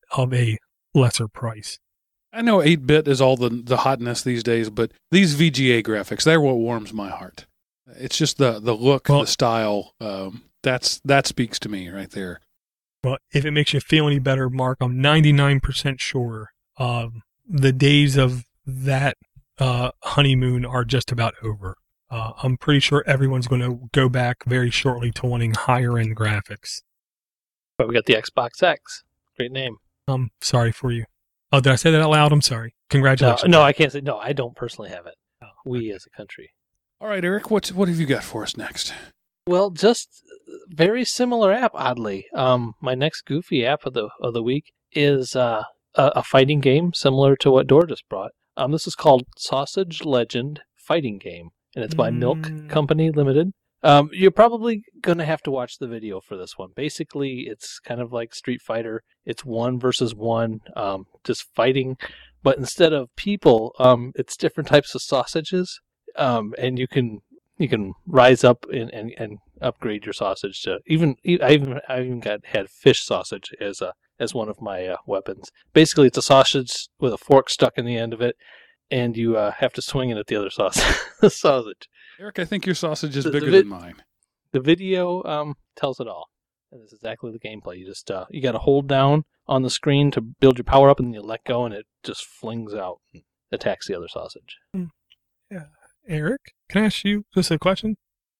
B: of a lesser price.
A: I know eight bit is all the, the hotness these days, but these V G A graphics, they're what warms my heart. It's just the, the look, well, the style, um, that's that speaks to me right there.
B: Well, if it makes you feel any better, Mark, I'm ninety-nine percent sure um, the days of that uh, honeymoon are just about over. Uh, I'm pretty sure everyone's going to go back very shortly to wanting higher-end graphics.
C: But we got the Xbox X. Great name.
B: I'm sorry for you. Oh, did I say that out loud? I'm sorry. Congratulations.
C: No, no I can't say. No, I don't personally have it.
B: Oh,
C: we
B: okay.
C: as a country.
A: All right, Eric, what, what have you got for us next?
C: Well, just very similar app, oddly. Um, my next goofy app of the of the week is uh, a, a fighting game similar to what Dor just brought. Um, this is called Sausage Legend Fighting Game, and it's by
B: Mm.
C: Milk Company Limited. Um, you're probably going to have to watch the video for this one. Basically, it's kind of like Street Fighter. It's one versus one, um, just fighting. But instead of people, um, it's different types of sausages, um, and you can you can rise up and, and, and upgrade your sausage to even. I even I even got had fish sausage as a as one of my uh, weapons. Basically, it's a sausage with a fork stuck in the end of it, and you uh, have to swing it at the other sausage. sausage.
A: Eric, I think your sausage is
C: The-
A: bigger
C: the vid-
A: than mine.
C: The video um, tells it all. And this is exactly the gameplay. You just uh, you got to hold down on the screen to build your power up, and then you let go, and it just flings out and attacks the other sausage.
B: Yeah. Eric, can I ask you just a question?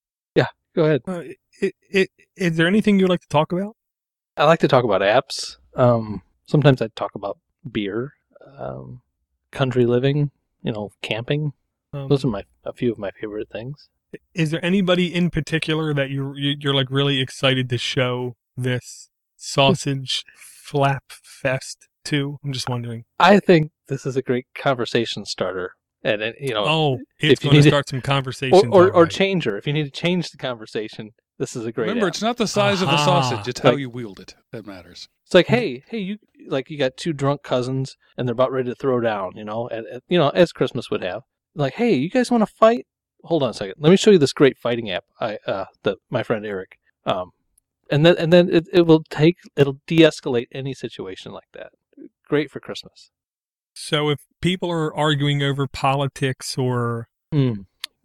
C: Go ahead.
B: Uh, it, it, is there anything you'd like to talk about?
C: I like to talk about apps. Um, sometimes I talk about beer, um, country living, you know, camping.
B: Um,
C: Those are my a few of my favorite things.
B: Is there anybody in particular that you're you're like really excited to show this sausage flap fest to? I'm just wondering.
C: I think this is a great conversation starter, and, and you know,
B: Oh, it's
C: if you
B: going to
C: need to-
B: start some conversations.
C: or or,
B: all
C: or
B: right.
C: changer. If you need to change the conversation, this is a great.
A: Remember,
C: app.
A: it's not the size of the
B: Aha.
A: sausage, it's how
C: Like-
A: you wield it that matters.
C: It's like, hey, hey, you like you got two drunk cousins, and they're about ready to throw down. You know, and, and, you know, as Christmas would have. Like, hey, you guys want to fight? Hold on a second. Let me show you this great fighting app. I uh, that my friend Eric. Um, and then and then it, it will take it'll de-escalate any situation like that. Great for Christmas.
B: So if people are arguing over politics or
C: Mm.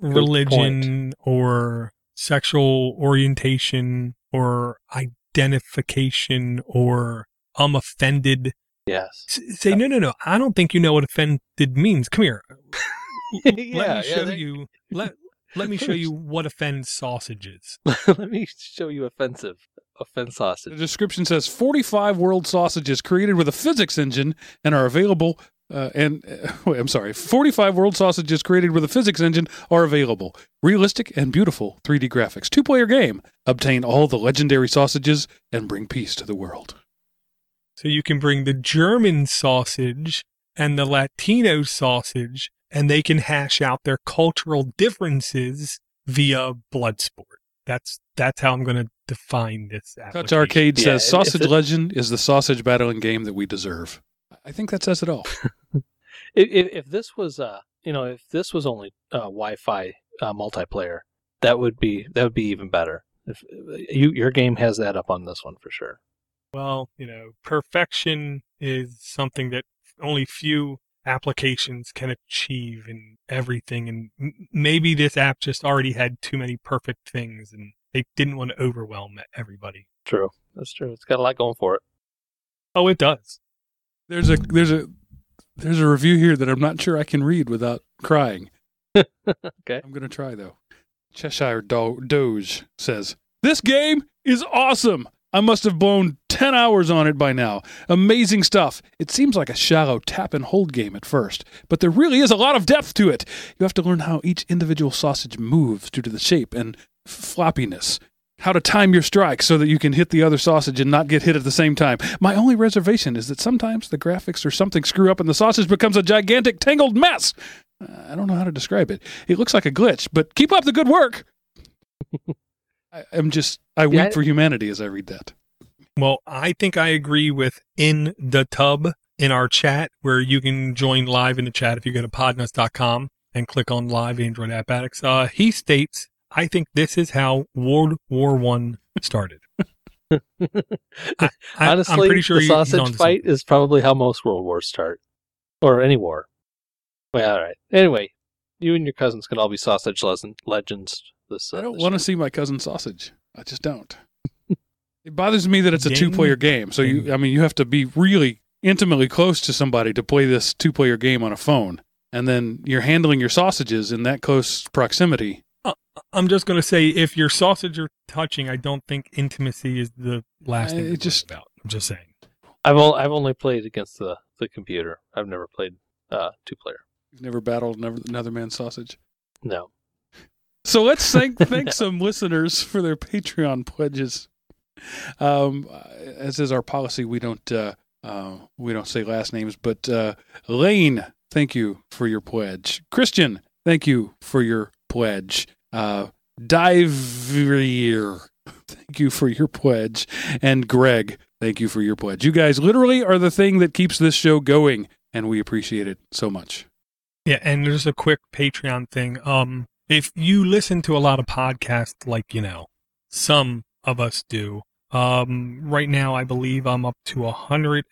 B: religion or sexual orientation or identification or I'm offended,
C: Yes.
B: s- say, no, no, no, I don't think you know what offended means. Come here.
C: yeah,
B: let me
C: yeah,
B: show
C: that-
B: you. Let, let me show you what offends sausages.
C: Let me show you offensive offense
A: The
C: sausage.
A: description says forty-five world sausages created with a physics engine and are available. Uh, and uh, wait, I'm sorry, forty-five world sausages created with a physics engine are available. Realistic and beautiful three D graphics. Two-player game. Obtain all the legendary sausages and bring peace to the world.
B: So you can bring the German sausage and the Latino sausage, and they can hash out their cultural differences via blood sport. That's that's how I'm going to define this application.
A: Touch Arcade
C: Yeah,
A: says
C: if
A: Sausage
C: it-
A: Legend is the sausage battling game that we deserve. I think that says it all.
C: If, if, if this was, uh, you know, if this was only uh, Wi-Fi uh, multiplayer, that would be that would be even better. If you your game has that up on this one for sure.
B: Well, you know, perfection is something that only few applications can achieve in everything. And m- maybe this app just already had too many perfect things and they didn't want to overwhelm everybody.
C: True, that's true. It's got a lot going for it.
B: Oh, it does.
A: There's a there's a there's a review here that I'm not sure I can read without crying.
C: Okay.
A: I'm gonna try though. Cheshire Do- Doge says this game is awesome. I must have blown ten hours on it by now. Amazing stuff. It seems like a shallow tap and hold game at first, but there really is a lot of depth to it. You have to learn how each individual sausage moves due to the shape and floppiness. How to time your strikes so that you can hit the other sausage and not get hit at the same time. My only reservation is that sometimes the graphics or something screw up and the sausage becomes a gigantic tangled mess. Uh, I don't know how to describe it. It looks like a glitch, but keep up the good work. I, I'm just, I weep
C: Yeah, I-
A: for humanity as I read that.
B: Well, I think I agree with In the Tub in our chat, where you can join live in the chat if you go to podnuts dot com and click on Live Android App Addicts. Uh, he states, I think this is how World War One started. I, I,
C: Honestly,
B: I'm pretty sure
C: the
B: he- he's
C: sausage
B: onto
C: fight
B: something.
C: is probably how most world wars start. Or any war. Well, all right. Anyway, you and your cousins can all be sausage le- legends. This, uh,
A: I don't
C: this
A: want to
C: year.
A: see my cousin sausage. I just don't. It bothers me that it's a
B: Ding,
A: two-player game. So you,
B: ding.
A: I mean, you have to be really intimately close to somebody to play this two-player game on a phone, and then you're handling your sausages in that close proximity.
B: I'm just going to say, if your sausage are touching, I don't think intimacy is the last
A: I-
B: thing
A: it
B: to
A: just-
B: worry about. I'm just saying.
C: I've, o- I've only played against the, the computer. I've never played uh, two-player.
A: You've never battled never, another man's sausage.
C: No.
A: So let's thank thank some listeners for their Patreon pledges. Um, as is our policy, we don't uh, uh, we don't say last names, but uh, Lane, thank you for your pledge. Christian, thank you for your pledge. Uh, Divier, thank you for your pledge, and Greg, thank you for your pledge. You guys literally are the thing that keeps this show going, and we appreciate it so much.
B: Yeah, and there's a quick Patreon thing. Um, if you listen to a lot of podcasts, like, you know, some of us do, um, right now I believe I'm up to one hundred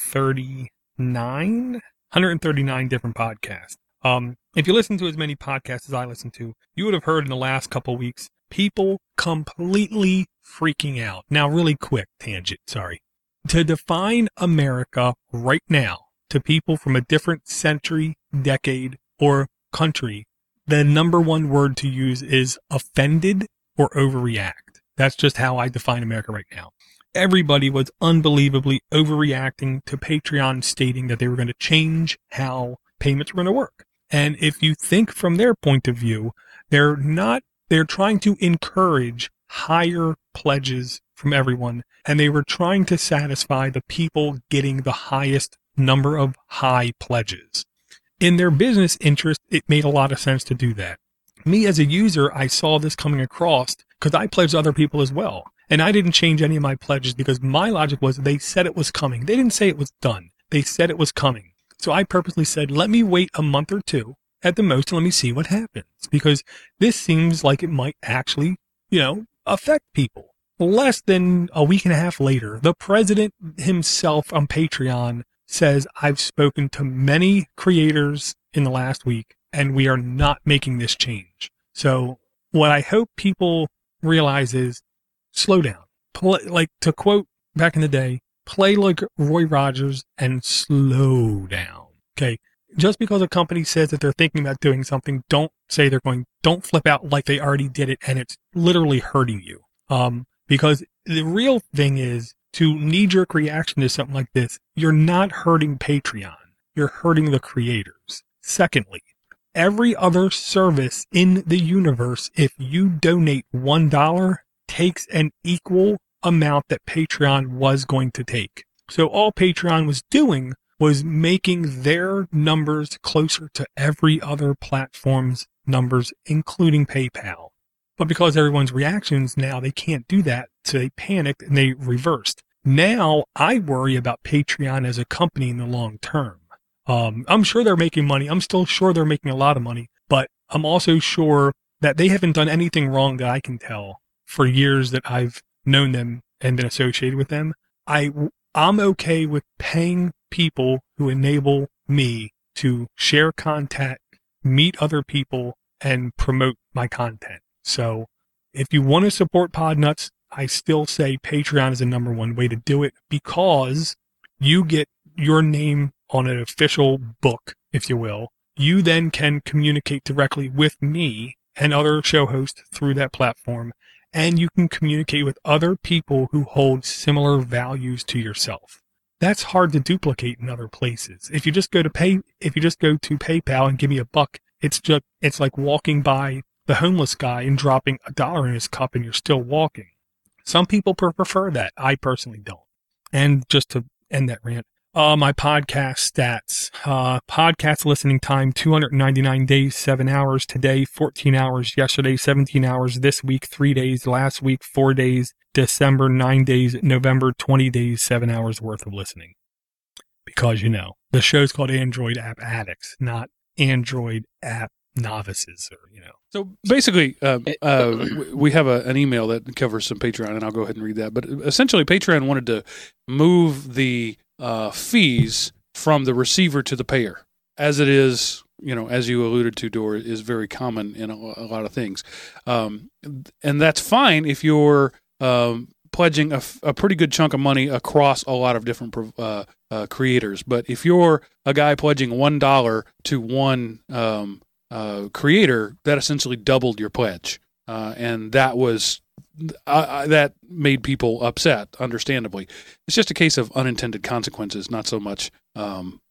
B: thirty-nine, one hundred thirty-nine different podcasts. Um, if you listen to as many podcasts as I listen to, you would have heard in the last couple of weeks, people completely freaking out. Now, really quick tangent, sorry. To define America right now to people from a different century, decade, or country, the number one word to use is offended or overreact. That's just how I define America right now. Everybody was unbelievably overreacting to Patreon stating that they were going to change how payments were going to work. And if you think from their point of view, they're not, they're trying to encourage higher pledges from everyone, and they were trying to satisfy the people getting the highest number of high pledges. In their business interest, it made a lot of sense to do that. Me as a user, I saw this coming across because I pledged other people as well. And I didn't change any of my pledges because my logic was they said it was coming. They didn't say it was done. They said it was coming. So I purposely said, let me wait a month or two at the most and let me see what happens. Because this seems like it might actually, you know, affect people. Less than a week and a half later, the president himself on Patreon says, I've spoken to many creators in the last week, and we are not making this change. So what I hope people realize is slow down. Play, like to quote back in the day, play like Roy Rogers and slow down. Okay. Just because a company says that they're thinking about doing something, don't say they're going, don't flip out like they already did it and it's literally hurting you. Um, because the real thing is to knee-jerk reaction to something like this, you're not hurting Patreon. You're hurting the creators. Secondly, every other service in the universe, if you donate one dollar, takes an equal amount that Patreon was going to take. So all Patreon was doing was making their numbers closer to every other platform's numbers, including PayPal. But because everyone's reactions now, they can't do that. So they panicked and they reversed. Now I worry about Patreon as a company in the long term. Um, I'm sure they're making money. I'm still sure they're making a lot of money, but I'm also sure that they haven't done anything wrong that I can tell for years that I've known them and been associated with them. I, I'm okay with paying people who enable me to share content, meet other people, and promote my content. So if you want to support Podnuts, I still say Patreon is the number one way to do it because you get your name on an official book, if you will. You then can communicate directly with me and other show hosts through that platform, and you can communicate with other people who hold similar values to yourself. That's hard to duplicate in other places. If you just go to pay, if you just go to PayPal and give me a buck, it's just, it's like walking by the homeless guy and dropping a dollar in his cup and you're still walking. Some people prefer that. I personally don't. And just to end that rant, uh, my podcast stats, uh, podcast listening time, two hundred ninety-nine days, seven hours today, fourteen hours yesterday, seventeen hours this week, three days last week, four days, December, nine days, November, twenty days, seven hours worth of listening. Because, you know, the show's called Android App Addicts, not Android App novices or, you know.
A: So basically, uh, uh, we have a, an email that covers some Patreon, and I'll go ahead and read that. But essentially, Patreon wanted to move the uh, fees from the receiver to the payer, as it is, you know, as you alluded to, Dor, is very common in a, a lot of things. Um, and that's fine if you're um, pledging a, a pretty good chunk of money across a lot of different uh, uh, creators. But if you're a guy pledging one dollar to one um, uh, creator, that essentially doubled your pledge. Uh, and that was uh, that made people upset, understandably. It's just a case of unintended consequences, not so much um,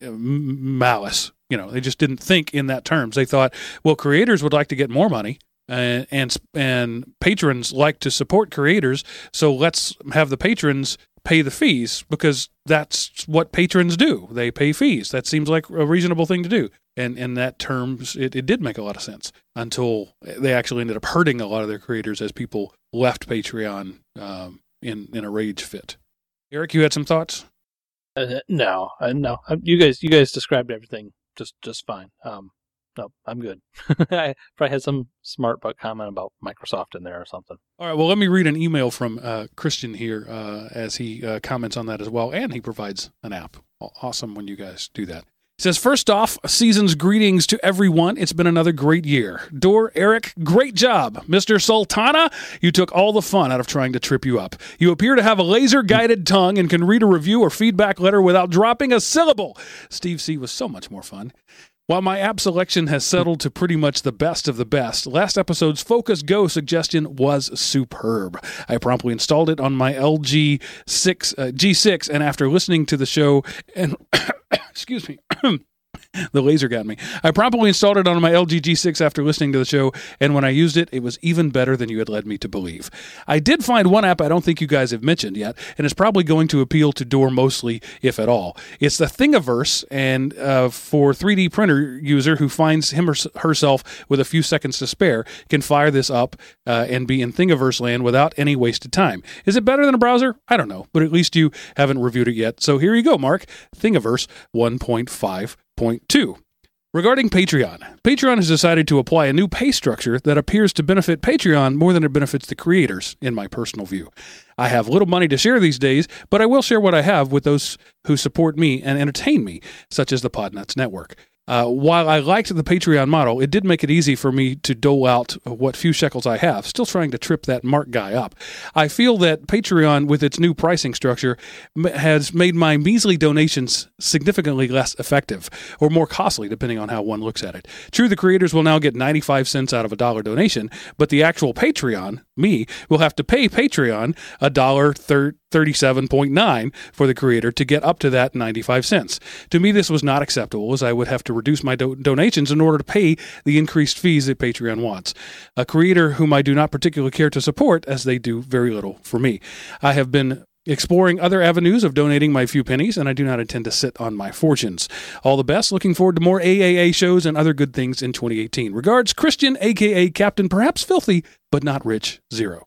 A: malice. You know, they just didn't think in that terms. They thought, well, creators would like to get more money, and and and patrons like to support creators, so let's have the patrons pay the fees, because that's what patrons do. They pay fees. That seems like a reasonable thing to do. And in that terms, it, it did make a lot of sense until they actually ended up hurting a lot of their creators as people left Patreon um, in, in a rage fit. Eric, you had some thoughts?
C: Uh, no, uh, no. Uh, you guys, you guys described everything just, just fine. Um, no, I'm good. I probably had some smart butt comment about Microsoft in there or something.
A: All right, well, let me read an email from uh, Christian here uh, as he uh, comments on that as well, and he provides an app. Awesome when you guys do that. He says, first off, season's greetings to everyone. It's been another great year. Dor, Eric, great job. Mister Sultana, you took all the fun out of trying to trip you up. You appear to have a laser-guided tongue and can read a review or feedback letter without dropping a syllable. Steve C. was so much more fun. While my app selection has settled to pretty much the best of the best, last episode's Focus Go suggestion was superb. I promptly installed it on my L G six, uh, G six, and after listening to the show and excuse me, the laser got me. I promptly installed it on my L G G six after listening to the show, and when I used it, it was even better than you had led me to believe. I did find one app I don't think you guys have mentioned yet, and it's probably going to appeal to Dor mostly, if at all. It's the Thingiverse, and uh, for three D printer user who finds him or herself with a few seconds to spare, can fire this up uh, and be in Thingiverse land without any wasted time. Is it better than a browser? I don't know, but at least you haven't reviewed it yet. So here you go, Mark. Thingiverse one point five point two. Regarding Patreon, Patreon has decided to apply a new pay structure that appears to benefit Patreon more than it benefits the creators, in my personal view. I have little money to share these days, but I will share what I have with those who support me and entertain me, such as the Podnuts Network. Uh, while I liked the Patreon model, it did make it easy for me to dole out what few shekels I have, still trying to trip that Mark guy up. I feel that Patreon, with its new pricing structure, has made my measly donations significantly less effective, or more costly, depending on how one looks at it. True, the creators will now get ninety-five cents out of a dollar donation, but the actual Patreon, me, will have to pay Patreon a dollar thirty-seven point nine for the creator to get up to that ninety-five cents. To me, this was not acceptable, as I would have to reduce my do- donations in order to pay the increased fees that Patreon wants. A creator whom I do not particularly care to support, as they do very little for me. I have been exploring other avenues of donating my few pennies, and I do not intend to sit on my fortunes. All the best. Looking forward to more A A A shows and other good things in twenty eighteen. Regards, Christian, a k a. Captain Perhaps Filthy, but not Rich, Zero.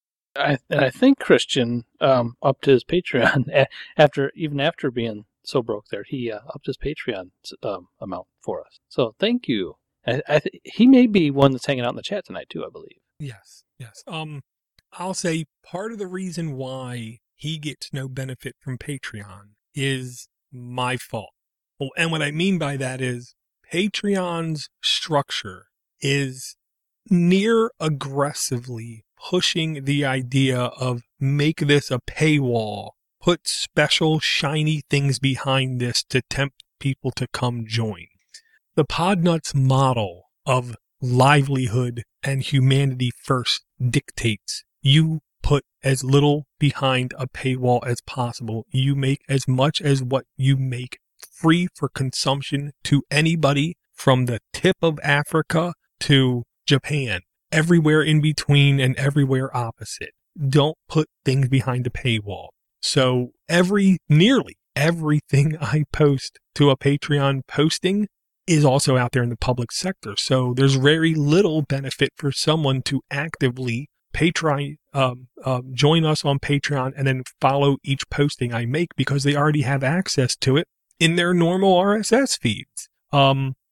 C: I, and I think Christian um, upped his Patreon after, even after being so broke there, he uh, upped his Patreon um, amount for us. So thank you. I, I th- he may be one that's hanging out in the chat tonight too, I believe.
B: Yes, yes. Um, I'll say part of the reason why he gets no benefit from Patreon is my fault. Well, and what I mean by that is Patreon's structure is near aggressively pushing the idea of make this a paywall, put special shiny things behind this to tempt people to come join. The Podnuts model of livelihood and humanity first dictates you put as little behind a paywall as possible. You make as much as what you make free for consumption to anybody from the tip of Africa to Japan, everywhere in between and everywhere opposite. Don't put things behind a paywall. So every, nearly everything I post to a Patreon posting is also out there in the public sector. So there's very little benefit for someone to actively Patreon, um, uh, join us on Patreon and then follow each posting I make, because they already have access to it in their normal R S S feeds. Um,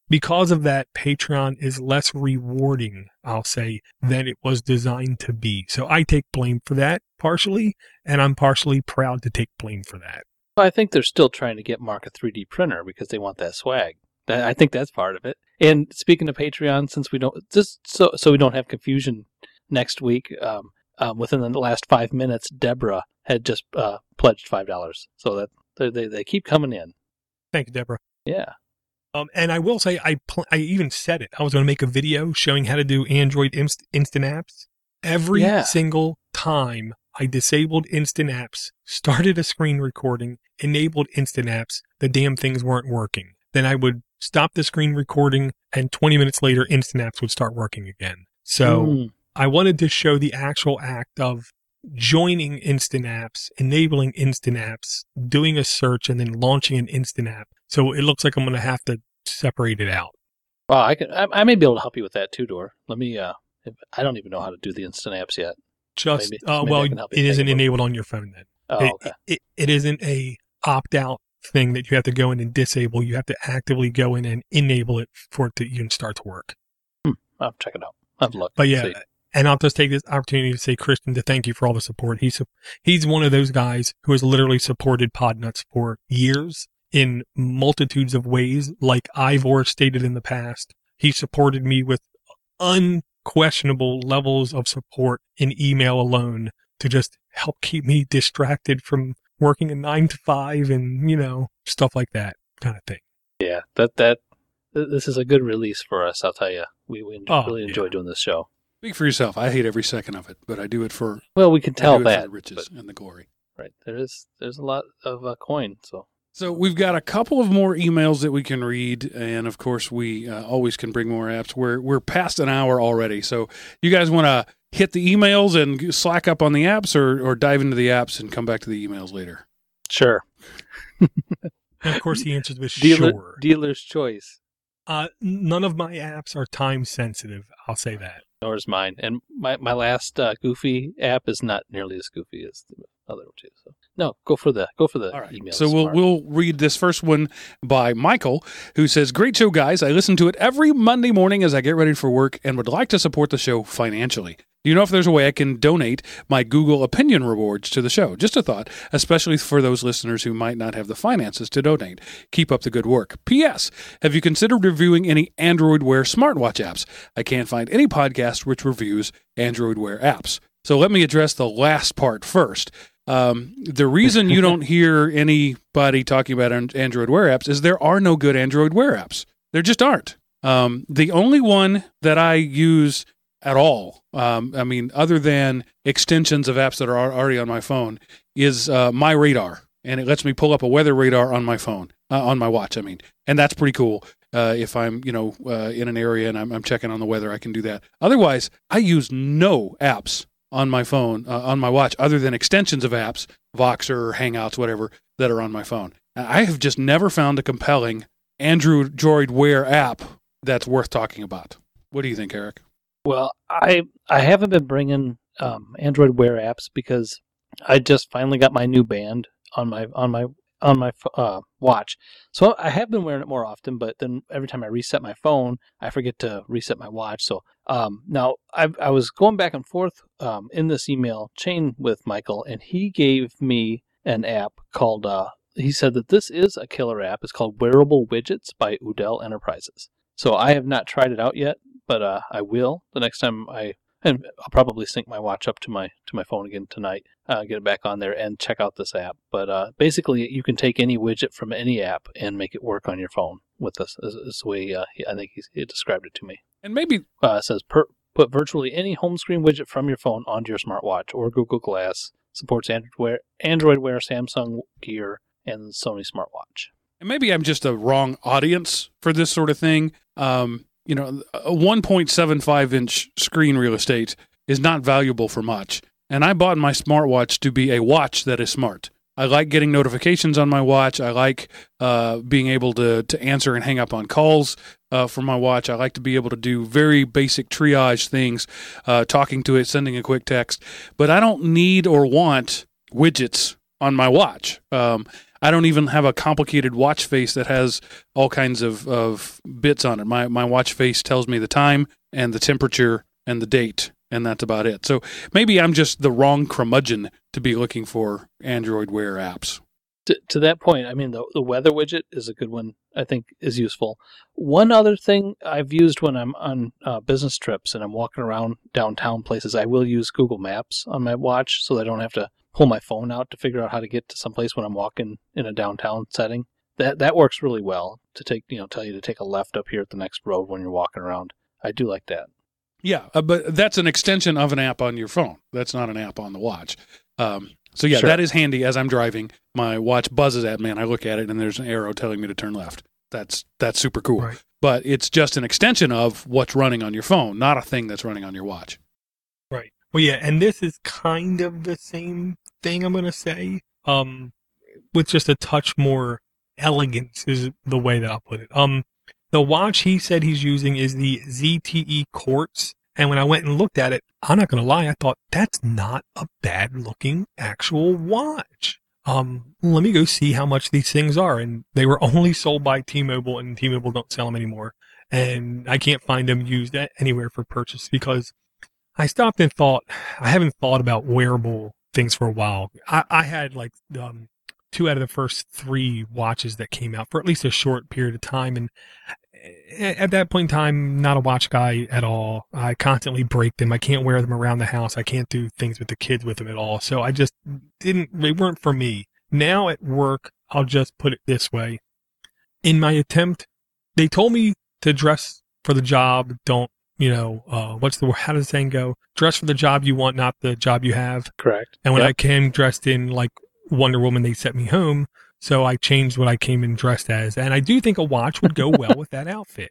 B: because of that, Patreon is less rewarding, I'll say, than it was designed to be. So I take blame for that partially, and I'm partially proud to take blame for that.
C: Well, I think they're still trying to get Mark a three D printer because they want that swag. That, I think that's part of it. And speaking of Patreon, since we don't just so so we don't have confusion next week, um, um, within the last five minutes, Deborah had just uh, pledged five dollars. So that they, they they keep coming in.
B: Thank you, Deborah.
C: Yeah.
B: Um, and I will say, I pl- I even said it. I was going to make a video showing how to do Android inst- instant apps. Every
C: Yeah.
B: single time I disabled instant apps, started a screen recording, enabled instant apps, the damn things weren't working. Then I would stop the screen recording, and twenty minutes later, instant apps would start working again. So
C: Mm.
B: I wanted to show the actual act of joining instant apps, enabling instant apps, doing a search, and then launching an instant app. So it looks like I'm going to have to separate it out.
C: Well, I can. I, I may be able to help you with that too, Dor. Let me. Uh, if, I don't even know how to do the instant apps yet.
B: Just
C: Maybe-
B: uh,
C: maybe
B: well,
C: I can help you
B: it
C: take
B: isn't
C: a look.
B: enabled on your phone then.
C: Oh,
B: It-
C: okay.
B: it, it isn't a opt-out thing that you have to go in and disable. You have to actively go in and enable it for it to even start to work.
C: I'll check it out. I'll have to look.
B: But yeah,
C: See.
B: and I'll just take this opportunity to say, Christian, to thank you for all the support. He's he's one of those guys who has literally supported Podnuts for years in multitudes of ways. Like Ivor stated in the past, he supported me with unquestionable levels of support in email alone to just help keep me distracted from working a nine to five and, you know, stuff like that kind of thing.
C: Yeah, that that th- this is a good release for us. I'll tell you, we, we enjoy,
B: Oh,
C: really enjoy
B: yeah.
C: doing this show.
A: Speak for yourself. I hate every second of it, but I do it for,
C: Well, we can
A: I
C: tell
A: do it for
C: that.
A: the riches and the glory.
C: Right, there is there's a lot of uh, coin. So
A: So we've got a couple of more emails that we can read, and of course we uh, always can bring more apps. We're we're past an hour already, so you guys want to hit the emails and slack up on the apps, or or dive into the apps and come back to the emails later.
C: sure,
B: And of course, he answers with
C: Dealer,
B: sure.
C: dealer's choice.
B: Uh, none of my apps are time sensitive. I'll say that.
C: Nor is mine. And my my last uh, Goofy app is not nearly as goofy as the other two. So no, go for the go for the
A: All right.
C: emails.
A: So we'll
C: Mark.
A: we'll read this first one by Michael, who says, "Great show, guys. I listen to it every Monday morning as I get ready for work and would like to support the show financially. Do you know if there's a way I can donate my Google Opinion rewards to the show? Just a thought, especially for those listeners who might not have the finances to donate. Keep up the good work. P S. Have you considered reviewing any Android Wear smartwatch apps? I can't find any podcast which reviews Android Wear apps." So let me address the last part first. Um, the reason you don't hear anybody talking about an- Android Wear apps is there are no good Android Wear apps. There just aren't. Um, the only one that I use at all, um, I mean, other than extensions of apps that are al- already on my phone, is uh, My Radar. And it lets me pull up a weather radar on my phone, uh, on my watch, I mean. And that's pretty cool. Uh, if I'm, you know, uh, in an area and I'm, I'm checking on the weather, I can do that. Otherwise, I use no apps on my phone, uh, on my watch, other than extensions of apps, Voxer, Hangouts, whatever, that are on my phone. I have just never found a compelling Android Wear app that's worth talking about. What do you think, Eric?
C: Well, I I haven't been bringing um, Android Wear apps because I just finally got my new band on my on my on my uh, watch. So I have been wearing it more often, but then every time I reset my phone, I forget to reset my watch. So um, now I, I was going back and forth um, in this email chain with Michael, and he gave me an app called. Uh, he said that this is a killer app. It's called Wearable Widgets by Udell Enterprises. So I have not tried it out yet, but uh, I will the next time I. And I'll probably sync my watch up to my to my phone again tonight, uh, get it back on there, and check out this app. But uh, basically, you can take any widget from any app and make it work on your phone with this. Is, is the way uh, he, I think he, he described it to me.
A: And maybe
C: Uh, it says per, put virtually any home screen widget from your phone onto your smartwatch or Google Glass. Supports Android Wear, Android Wear, Samsung Gear, and Sony smartwatch.
A: and maybe I'm just a wrong audience for this sort of thing. Um, you know, a one point seven five inch screen real estate is not valuable for much. And I bought my smartwatch to be a watch that is smart. I like getting notifications on my watch. I like uh, being able to, to answer and hang up on calls uh, from my watch. I like to be able to do very basic triage things, uh, talking to it, sending a quick text. But I don't need or want widgets on my watch. Um, I don't even have a complicated watch face that has all kinds of, of bits on it. My my watch face tells me the time and the temperature and the date, and that's about it. So maybe I'm just the wrong curmudgeon to be looking for Android Wear apps.
C: To, to that point, I mean, the, the weather widget is a good one, I think, is useful. One other thing I've used when I'm on uh, business trips and I'm walking around downtown places, I will use Google Maps on my watch so I don't have to pull my phone out to figure out how to get to someplace when I'm walking in a downtown setting. That that works really well to take, you know, tell you to take a left up here at the next road when you're walking around. I do like that.
A: Yeah, uh, but that's an extension of an app on your phone. That's not an app on the watch. Um, so yeah,
C: Sure.
A: that is handy. As I'm driving, my watch buzzes at me, and I look at it, and there's an arrow telling me to turn left. That's that's super cool.
B: Right.
A: But it's just an extension of what's running on your phone, not a thing that's running on your watch.
B: Right. Well, yeah, and this is kind of the same thing I'm going to say, um, with just a touch more elegance is the way that I'll put it. Um, the watch he said he's using is the Z T E Quartz. And when I went and looked at it, I'm not going to lie, I thought that's not a bad looking actual watch. Um, let me go see how much these things are. And they were only sold by T-Mobile, and T-Mobile don't sell them anymore. And I can't find them used anywhere for purchase because I stopped and thought, I haven't thought about wearable things for a while. I, I had like um, two out of the first three watches that came out for at least a short period of time. And at that point in time, not a watch guy at all. I constantly break them. I can't wear them around the house. I can't do things with the kids with them at all. So I just didn't, they weren't for me. Now at work, I'll just put it this way. In my attempt, they told me to dress for the job. Don't, you know, uh, what's the, how does the saying go? Dress for the job you want, not the job you have.
C: Correct.
B: And when
C: Yep.
B: I came dressed in like Wonder Woman, they sent me home. So I changed what I came in dressed as. And I do think a watch would go well with that outfit.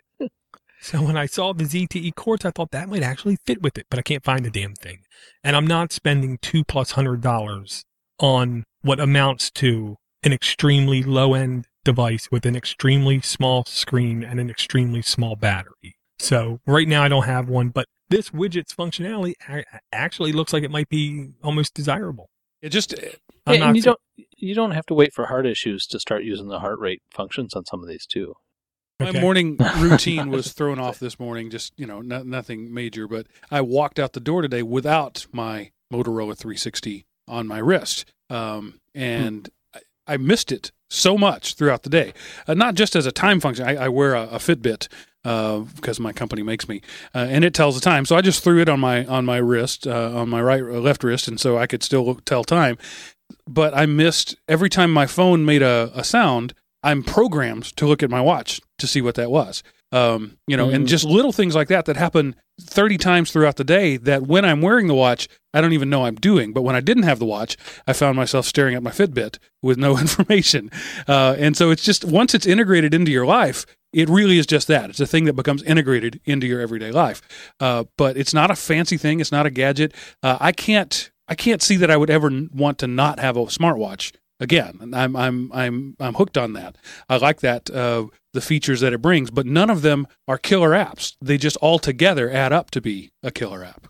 B: So when I saw the Z T E Quartz, I thought that might actually fit with it, but I can't find the damn thing. And I'm not spending two plus hundred dollars on what amounts to an extremely low end device with an extremely small screen and an extremely small battery. So right now I don't have one, but this widget's functionality a- actually looks like it might be almost desirable.
A: It just
B: I'm
C: Yeah,
B: not
C: and you
B: su-
C: don't you don't have to wait for heart issues to start using the heart rate functions on some of these too.
A: My
B: Okay.
A: morning routine was thrown off this morning, just, you know, no, nothing major, but I walked out the door today without my Motorola three sixty on my wrist. Um, and I, I missed it so much throughout the day. Uh, not just as a time function. I, I wear a, a Fitbit uh, because my company makes me, uh, and it tells the time. So I just threw it on my on my wrist, uh, on my right uh, left wrist, and so I could still tell time. But I missed every time my phone made a, a sound. I'm programmed to look at my watch to see what that was. Um, you know, mm. and just little things like that that happen thirty times throughout the day that when I'm wearing the watch, I don't even know I'm doing. But when I didn't have the watch, I found myself staring at my Fitbit with no information. Uh, and so it's just, once it's integrated into your life, it really is just that. It's a thing that becomes integrated into your everyday life. Uh, but it's not a fancy thing. It's not a gadget. Uh, I can't, I can't see that I would ever want to not have a smartwatch again. And I'm, I'm, I'm, I'm hooked on that. I like that, uh, the features that it brings, but none of them are killer apps. They just all together add up to be a killer app.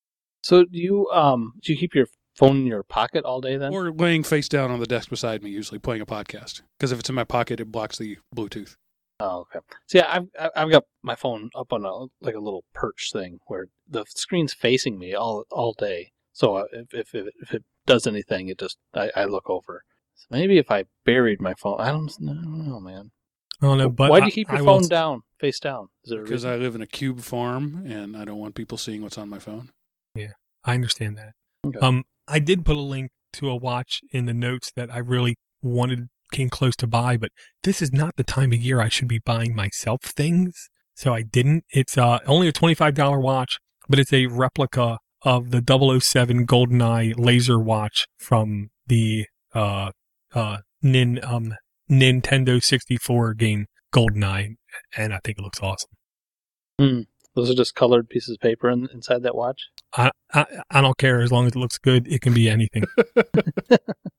C: So do you, um, do you keep your phone in your pocket all day then?
A: Or laying face down on the desk beside me, usually playing a podcast. Because if it's in my pocket, it blocks the Bluetooth.
C: Oh, okay. See, I've I've got my phone up on a like a little perch thing where the screen's facing me all all day. So if if if, if it does anything, it just I, I look over. So maybe if I buried my phone, I don't, I don't know, man.
B: I don't know, but
C: why do you keep your
B: I, I
C: phone
B: will,
C: down, face down? Is there a
A: Because
C: reason?
A: I live in a cube farm and I don't want people seeing what's on my phone.
B: Yeah, I understand that.
C: Okay.
B: Um, I did put a link to a watch in the notes that I really wanted, came close to buy, but this is not the time of year I should be buying myself things. So I didn't. It's uh, only a twenty-five dollars watch, but it's a replica of the double oh seven GoldenEye laser watch from the uh, uh, Nin, um, Nintendo sixty-four game GoldenEye, and I think it looks awesome.
C: Hmm. Those are just colored pieces of paper in, inside that watch?
B: I, I I don't care as long as it looks good. It can be anything.
A: All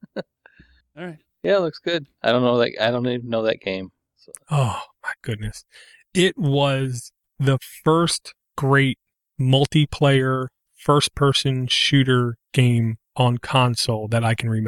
A: right.
C: Yeah, it looks good. I don't know that. I don't even know that game. So.
B: Oh my goodness. It was the first great multiplayer first person shooter game on console that I can remember.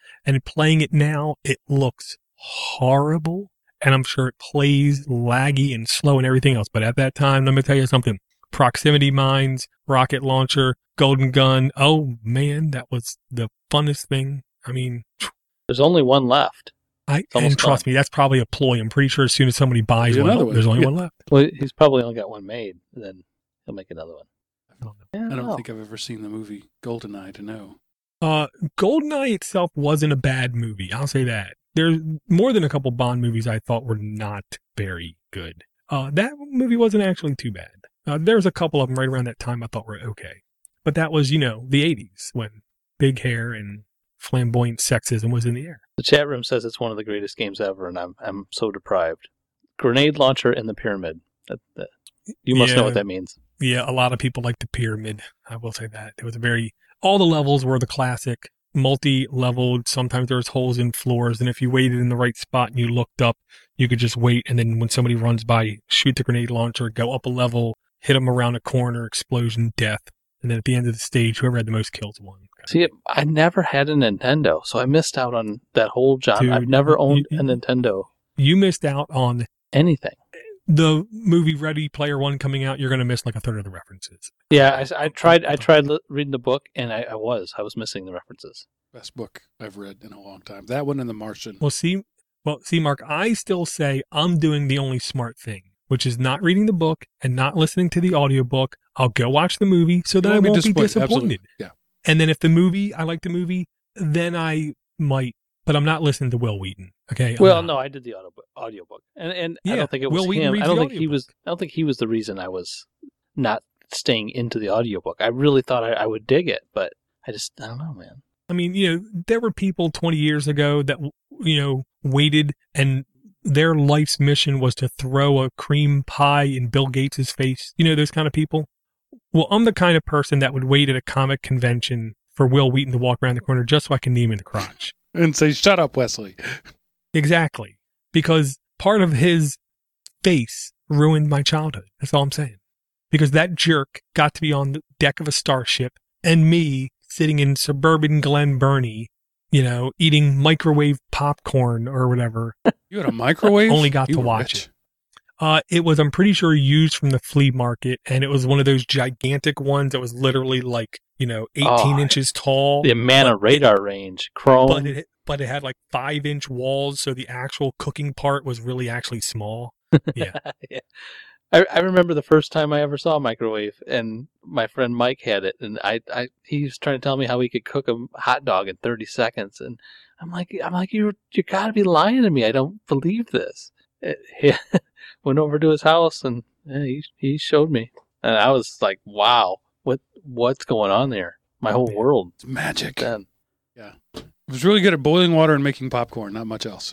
B: And playing it now, it looks horrible. And I'm sure it plays laggy and slow and everything else. But at that time, let me tell you something. Proximity mines, rocket launcher, golden gun. Oh, man, that was the funnest thing. I mean,
C: there's only one left.
B: I and trust gone. me, that's probably a ploy. I'm pretty sure as soon as somebody buys one, one, there's only yeah. one left.
C: Well, he's probably only got one made. Then he'll make another one.
A: I don't, know. I don't think I've ever seen the movie GoldenEye to know.
B: Uh, GoldenEye itself wasn't a bad movie. I'll say that. There's more than a couple Bond movies I thought were not very good. Uh, that movie wasn't actually too bad. Uh, there was a couple of them right around that time I thought were okay. But that was, you know, the eighties when big hair and flamboyant sexism was in the air.
C: The chat room says it's one of the greatest games ever, and I'm I'm so deprived. Grenade launcher in the pyramid. That, that, you must yeah, know what that means.
B: Yeah, a lot of people like the pyramid. I will say that. It was a very... All the levels were the classic, multi-leveled. Sometimes there was holes in floors, and if you waited in the right spot and you looked up, you could just wait, and then when somebody runs by, shoot the grenade launcher, go up a level, hit them around a corner, explosion, death. And then at the end of the stage, whoever had the most kills won.
C: See, I never had a Nintendo, so I missed out on that whole genre. I've never owned you, a Nintendo.
B: You missed out on
C: anything.
B: The movie Ready Player One coming out, you're going to miss like a third of the references.
C: Yeah, I, I tried I tried reading the book, and I, I was. I was missing the references.
A: Best book I've read in a long time. That one and The Martian.
B: Well, see, well, see, Mark, I still say I'm doing the only smart thing, which is not reading the book and not listening to the audiobook. I'll go watch the movie so that I won't be disappointed. Be disappointed.
A: Yeah.
B: And then if the movie, I like the movie, then I might, but I'm not listening to Will Wheaton. Okay.
C: Well, no, I did the audio audiobook. And and
B: yeah,
C: I don't think it was
B: Will Wheaton
C: him. I don't think
B: audiobook.
C: he was I don't think he was the reason I was not staying into the audiobook. I really thought I, I would dig it, but I just I don't know, man.
B: I mean, you know, there were people twenty years ago that, you know, waited and their life's mission was to throw a cream pie in Bill Gates' face. You know, those kind of people. Well, I'm the kind of person that would wait at a comic convention for Will Wheaton to walk around the corner just so I can knee him in the crotch.
A: And say, shut up, Wesley.
B: Exactly. Because part of his face ruined my childhood. That's all I'm saying. Because that jerk got to be on the deck of a starship and me sitting in suburban Glen Burnie, you know, eating microwave popcorn or whatever.
A: You had a microwave?
B: Only got
A: you
B: to watch
A: rich.
B: it. Uh, it was, I'm pretty sure, used from the flea market, and it was one of those gigantic ones that was literally like, you know, eighteen oh, inches tall.
C: The Amana radar range, chrome.
B: But it, but it had like five inch walls, so the actual cooking part was really actually small. Yeah.
C: yeah. I, I remember the first time I ever saw a microwave, and my friend Mike had it, and I, I he was trying to tell me how he could cook a hot dog in thirty seconds, and I'm like, I'm like, you you got to be lying to me. I don't believe this. It, he went over to his house, and yeah, he he showed me, and I was like, wow, what what's going on there? My whole world,
A: it's magic.
C: Then.
A: Yeah, I was really good at boiling water and making popcorn. Not much else.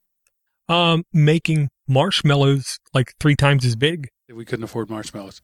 B: Um, making marshmallows like three times as big.
A: We couldn't afford marshmallows.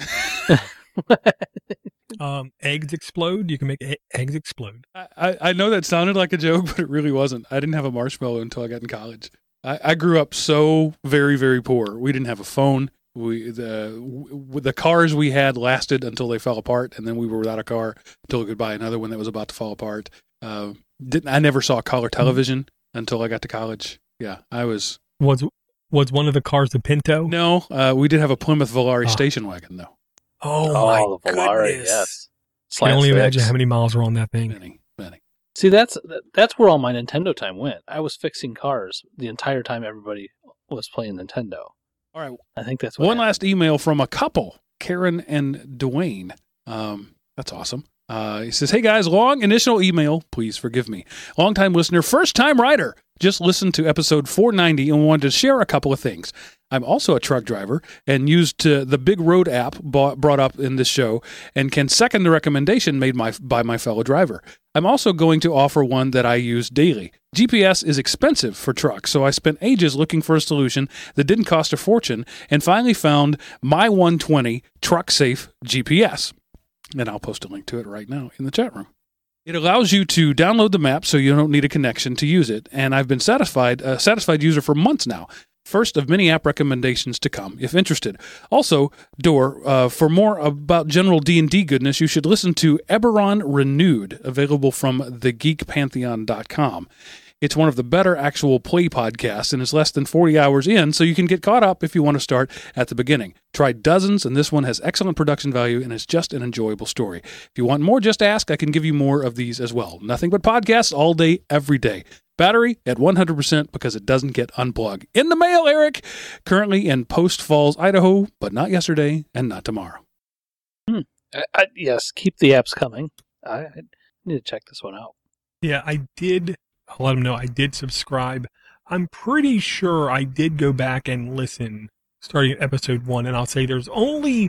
B: um, eggs explode. You can make e- eggs explode.
A: I, I, I know that sounded like a joke, but it really wasn't. I didn't have a marshmallow until I got in college. I, I grew up so very, very poor. We didn't have a phone. We the w- the cars we had lasted until they fell apart, and then we were without a car until we could buy another one that was about to fall apart. Uh, didn't I never saw color television mm-hmm. until I got to college. Yeah, I was
B: was was one of the cars a Pinto?
A: No, uh, we did have a Plymouth Volare oh. station wagon though.
B: Oh,
C: oh
B: my
C: the Volare,
B: goodness!
C: Yes,
B: I can only six. imagine how many miles were on that thing.
A: Many, many.
C: See, that's that's where all my Nintendo time went. I was fixing cars the entire time everybody was playing Nintendo.
A: All right,
C: I think that's what
A: one
C: happened.
A: last email from a couple, Karen and Dwayne. Um, that's awesome. Uh, he says, "Hey guys, long initial email. Please forgive me. Long-time listener, first-time writer. Just listened to episode four ninety and wanted to share a couple of things. I'm also a truck driver and used uh, the Big Road app bought, brought up in this show and can second the recommendation made my, by my fellow driver. I'm also going to offer one that I use daily. G P S is expensive for trucks, so I spent ages looking for a solution that didn't cost a fortune and finally found My one twenty Truck Safe G P S. And I'll post a link to it right now in the chat room. It allows you to download the map so you don't need a connection to use it, and I've been satisfied a satisfied user for months now. First of many app recommendations to come, if interested. Also, Door, uh, for more about general D and D goodness, you should listen to Eberron Renewed, available from the geek pantheon dot com. It's one of the better actual play podcasts and is less than forty hours in, so you can get caught up if you want to start at the beginning. Tried dozens, and this one has excellent production value and is just an enjoyable story. If you want more, just ask. I can give you more of these as well. Nothing but podcasts all day, every day. Battery at one hundred percent because it doesn't get unplugged. In the mail, Eric! Currently in Post Falls, Idaho, but not yesterday and not tomorrow.
C: Hmm. I, I, yes, keep the apps coming. I, I need to check this one out.
B: Yeah, I did. I'll let them know I did subscribe. I'm pretty sure I did go back and listen starting at episode one, and I'll say there's only,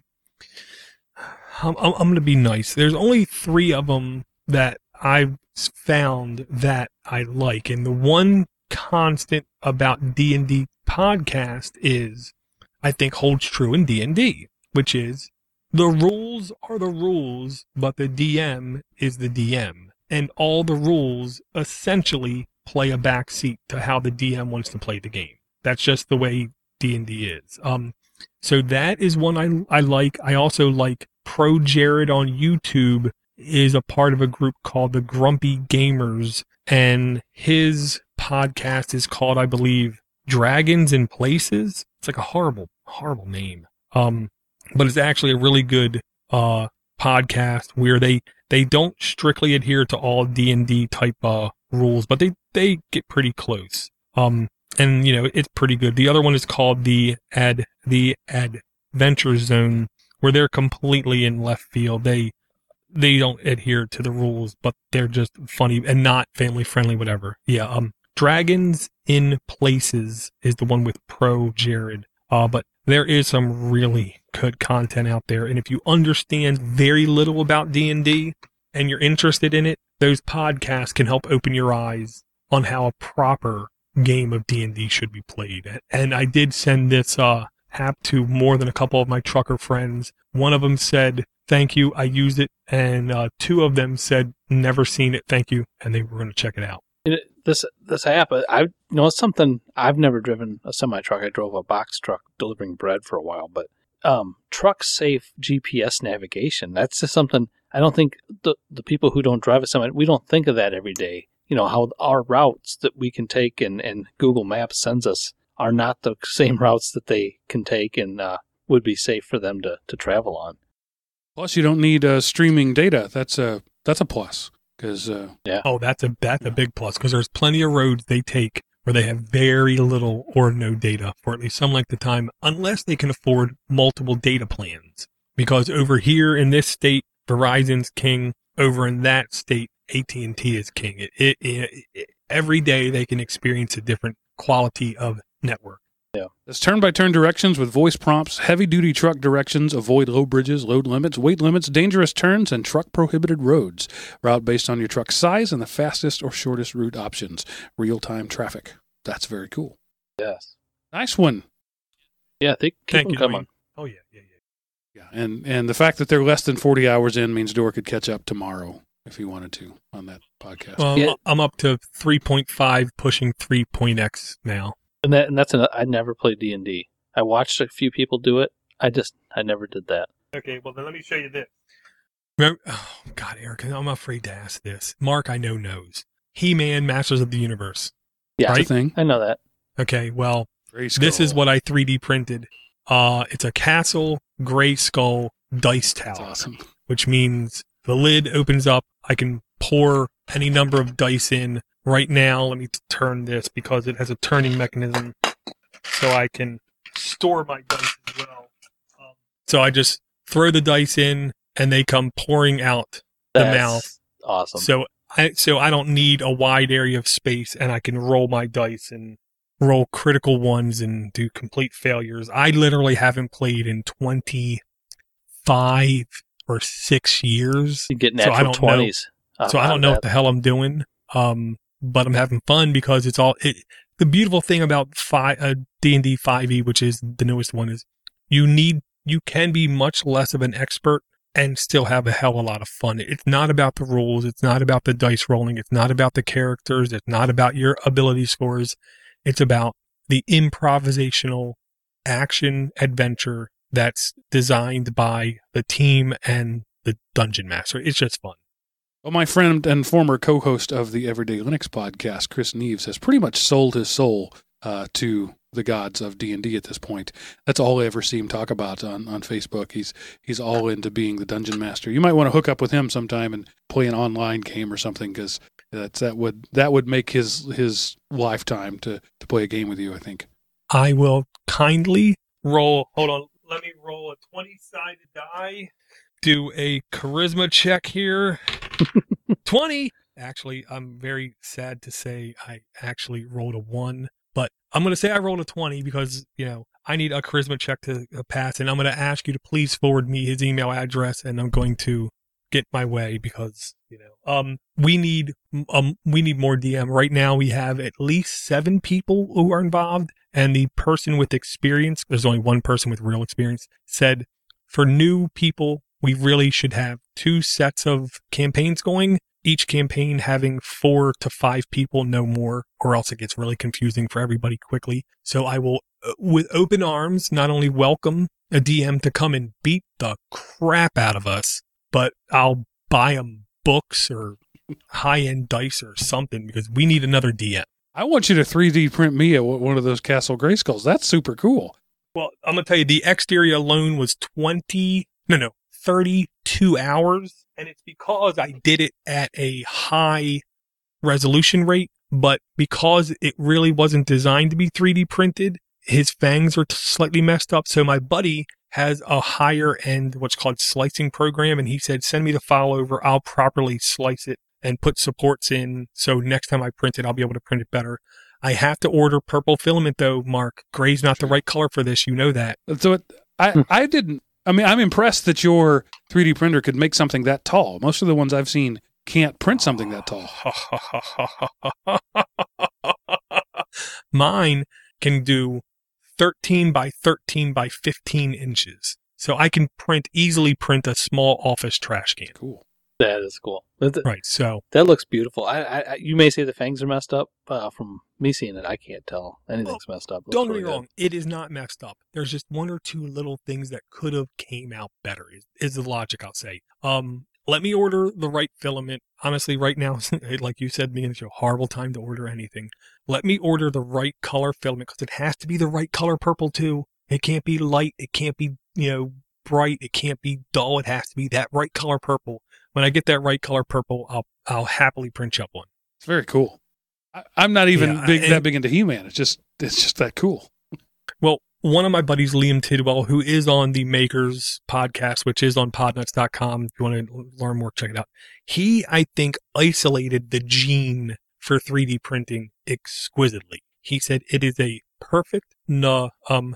B: I'm, I'm going to be nice. There's only three of them that I've found that I like. And the one constant about D and D podcast is, I think holds true in D and D, which is the rules are the rules, but the D M is the D M. And all the rules essentially play a backseat to how the D M wants to play the game. That's just the way D and D is. Um, so that is one I, I like. I also like Pro Jared on YouTube is a part of a group called the Grumpy Gamers, and his podcast is called, I believe, Dragons in Places. It's like a horrible, horrible name. Um, but it's actually a really good uh podcast where they they don't strictly adhere to all D and D type uh rules, but they they get pretty close. Um, and you know it's pretty good. The other one is called the Ad the Adventure Zone, where they're completely in left field. They They don't adhere to the rules, but they're just funny and not family friendly, whatever. Yeah. Um, Dragons in Places is the one with Pro Jared. Uh, but there is some really good content out there. And if you understand very little about D and D and you're interested in it, those podcasts can help open your eyes on how a proper game of D and D should be played. And I did send this, uh, app to more than a couple of my trucker friends. One of them said, thank you, I used it, and uh, two of them said, never seen it, thank you, and they were going to check it out.
C: It, this this app, I you know it's something. I've never driven a semi truck. I drove a box truck delivering bread for a while, but um, truck safe G P S navigation. That's just something I don't think the the people who don't drive a semi, we don't think of that every day. You know how our routes that we can take and, and Google Maps sends us are not the same routes that they can take and uh, would be safe for them to, to travel on.
A: Plus, you don't need uh, streaming data. That's a that's a plus. Cause, uh,
C: yeah.
B: Oh, that's a that's a big plus because there's plenty of roads they take where they have very little or no data for at least some length of time, unless they can afford multiple data plans. Because over here in this state, Verizon's king. Over in that state, A T and T is king. It, it, it, it, every day they can experience a different quality of network.
A: Yeah. There's turn-by-turn directions with voice prompts, heavy-duty truck directions, avoid low bridges, load limits, weight limits, dangerous turns, and truck-prohibited roads. Route based on your truck's size and the fastest or shortest route options. Real-time traffic. That's very cool.
C: Yes.
A: Nice one.
C: Yeah, they keep
B: Thank
C: them
B: you,
C: coming.
B: Oh, yeah, yeah, yeah.
A: Yeah, and, and the fact that they're less than forty hours in means Dor could catch up tomorrow if he wanted to on that podcast.
B: Well,
C: Yeah.
B: I'm up to three point five, pushing three point X now.
C: And that and that's an, I never played D and D. I watched a few people do it. I just I never did that.
B: Okay, well then let me show you this. Remember, oh God, Eric, I'm afraid to ask this. Mark, I know knows. He-Man, Masters of the Universe.
C: Yeah,
A: That's
B: right?
A: a thing.
C: I know that.
B: Okay, well,
A: Grayskull.
B: this is what I three D printed. Uh, it's a Castle Grayskull dice tower,
A: That's awesome.
B: which means the lid opens up. I can pour any number of dice in. Right now, let me turn this because it has a turning mechanism so I can store my dice as well. Um, so I just throw the dice in and they come pouring out the
C: That's
B: mouth.
C: awesome.
B: So I so I don't need a wide area of space and I can roll my dice and roll critical ones and do complete failures. I literally haven't played in twenty-five or six years.
C: You get
B: so I
C: natural
B: don't know.
C: twenties.
B: So I don't know what the hell I'm doing. Um, but I'm having fun because it's all, it, the beautiful thing about fi, uh, D and D five E, which is the newest one, is you need, you can be much less of an expert and still have a hell of a lot of fun. It's not about the rules. It's not about the dice rolling. It's not about the characters. It's not about your ability scores. It's about the improvisational action adventure that's designed by the team and the Dungeon Master. It's just fun.
A: Well, my friend and former co-host of the Everyday Linux podcast, Chris Neves, has pretty much sold his soul uh, to the gods of D and D at this point. That's all I ever see him talk about on, on Facebook. He's he's all into being the Dungeon Master. You might want to hook up with him sometime and play an online game or something, because that's that would that would make his his lifetime to, to play a game with you, I think.
B: I will kindly roll. Hold on. Let me roll a twenty-sided die. Do a charisma check here. twenty. Actually, I'm very sad to say I actually rolled a one, but I'm going to say I rolled a twenty because, you know, I need a charisma check to pass, and I'm going to ask you to please forward me his email address, and I'm going to get my way because, you know, um, we need, um, we need more D M. Right now we have at least seven people who are involved, and the person with experience, there's only one person with real experience, said for new people, we really should have two sets of campaigns going, each campaign having four to five people, no more, or else it gets really confusing for everybody quickly. So I will, uh, with open arms, not only welcome a D M to come and beat the crap out of us, but I'll buy them books or high-end dice or something because we need another D M.
A: I want you to three D print me a, one of those Castle Grayskulls. That's super cool.
B: Well, I'm going to tell you, the exterior alone was twenty, no, no, thirty-two hours, and it's because I did it at a high resolution rate, but because it really wasn't designed to be three D printed, his fangs are slightly messed up, so my buddy has a higher end, what's called slicing program, and he said, send me the file over, I'll properly slice it and put supports in, so next time I print it, I'll be able to print it better. I have to order purple filament, though, Mark. Gray's not the right color for this, you know that.
A: So it, I, I didn't, I mean, I'm impressed that your three D printer could make something that tall. Most of the ones I've seen can't print something that tall.
B: Mine can do thirteen by thirteen by fifteen inches. So I can print, easily print a small office trash can.
A: Cool.
C: That is cool. That,
B: Right, so.
C: that looks beautiful. I, I, you may say the fangs are messed up. Uh, from me seeing it, I can't tell. Anything's well, messed up.
B: Don't get me wrong. It is not messed up. There's just one or two little things that could have came out better, is, is the logic, I'll say. Um, let me order the right filament. Honestly, right now, like you said, me, it's a horrible time to order anything. Let me order the right color filament, because it has to be the right color purple, too. It can't be light. It can't be, you know, bright. It can't be dull. It has to be that right color purple. When I get that right color purple, I'll I'll happily print you up one.
A: It's very cool. I, I'm not even
B: yeah,
A: big,
B: and,
A: that big into He-Man. It's just it's just that cool.
B: Well, one of my buddies, Liam Tidwell, who is on the Makers podcast, which is on podnuts dot com. If you want to learn more, check it out. He, I think, isolated the gene for three D printing exquisitely. He said it is a perfect na, um,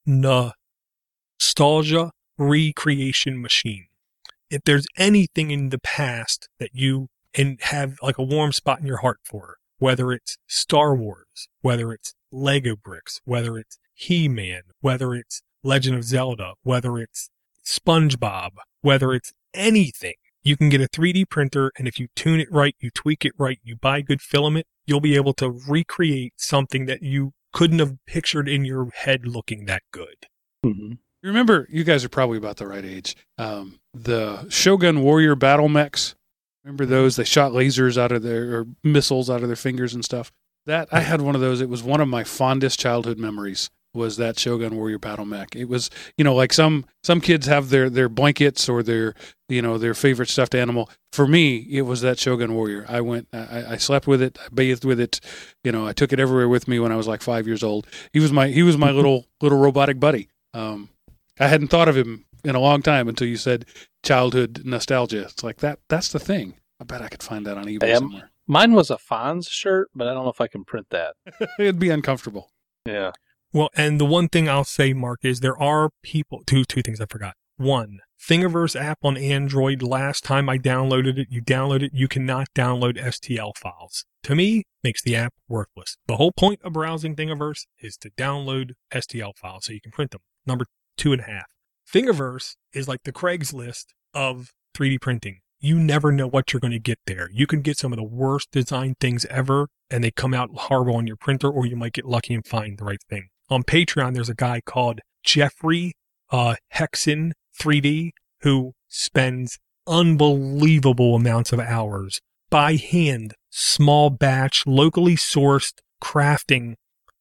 B: nostalgia recreation machine. If there's anything in the past that you and have like a warm spot in your heart for, whether it's Star Wars, whether it's Lego bricks, whether it's He-Man, whether it's Legend of Zelda, whether it's SpongeBob, whether it's anything, you can get a three D printer, and if you tune it right, you tweak it right, you buy good filament, you'll be able to recreate something that you couldn't have pictured in your head looking that good.
C: Mm-hmm.
A: Remember, you guys are probably about the right age. Um, the Shogun Warrior battle mechs. Remember those? They shot lasers out of their, or missiles out of their fingers and stuff. That I had one of those. It was one of my fondest childhood memories. Was that Shogun Warrior battle mech? It was, you know, like some some kids have their their blankets or their, you know, their favorite stuffed animal. For me, it was that Shogun Warrior. I went, I, I slept with it, I bathed with it. You know, I took it everywhere with me when I was like five years old. He was my he was my little little robotic buddy. Um, I hadn't thought of him in a long time until you said childhood nostalgia. It's like that. That's the thing. I bet I could find that on eBay
C: yeah,
A: somewhere.
C: Mine was a Fonz shirt, but I don't know if I can print that.
A: It'd be uncomfortable.
C: Yeah.
B: Well, and the one thing I'll say, Mark, is there are people, two, two things I forgot. One, Thingiverse app on Android, last time I downloaded it, you download it, you cannot download S T L files. To me, makes the app worthless. The whole point of browsing Thingiverse is to download S T L files so you can print them. Number two and a half. Thingiverse is like the Craigslist of three D printing. You never know what you're going to get there. You can get some of the worst design things ever, and they come out horrible on your printer, or you might get lucky and find the right thing. On Patreon, there's a guy called Jeffrey uh, Hexen three D who spends unbelievable amounts of hours by hand, small batch, locally sourced, crafting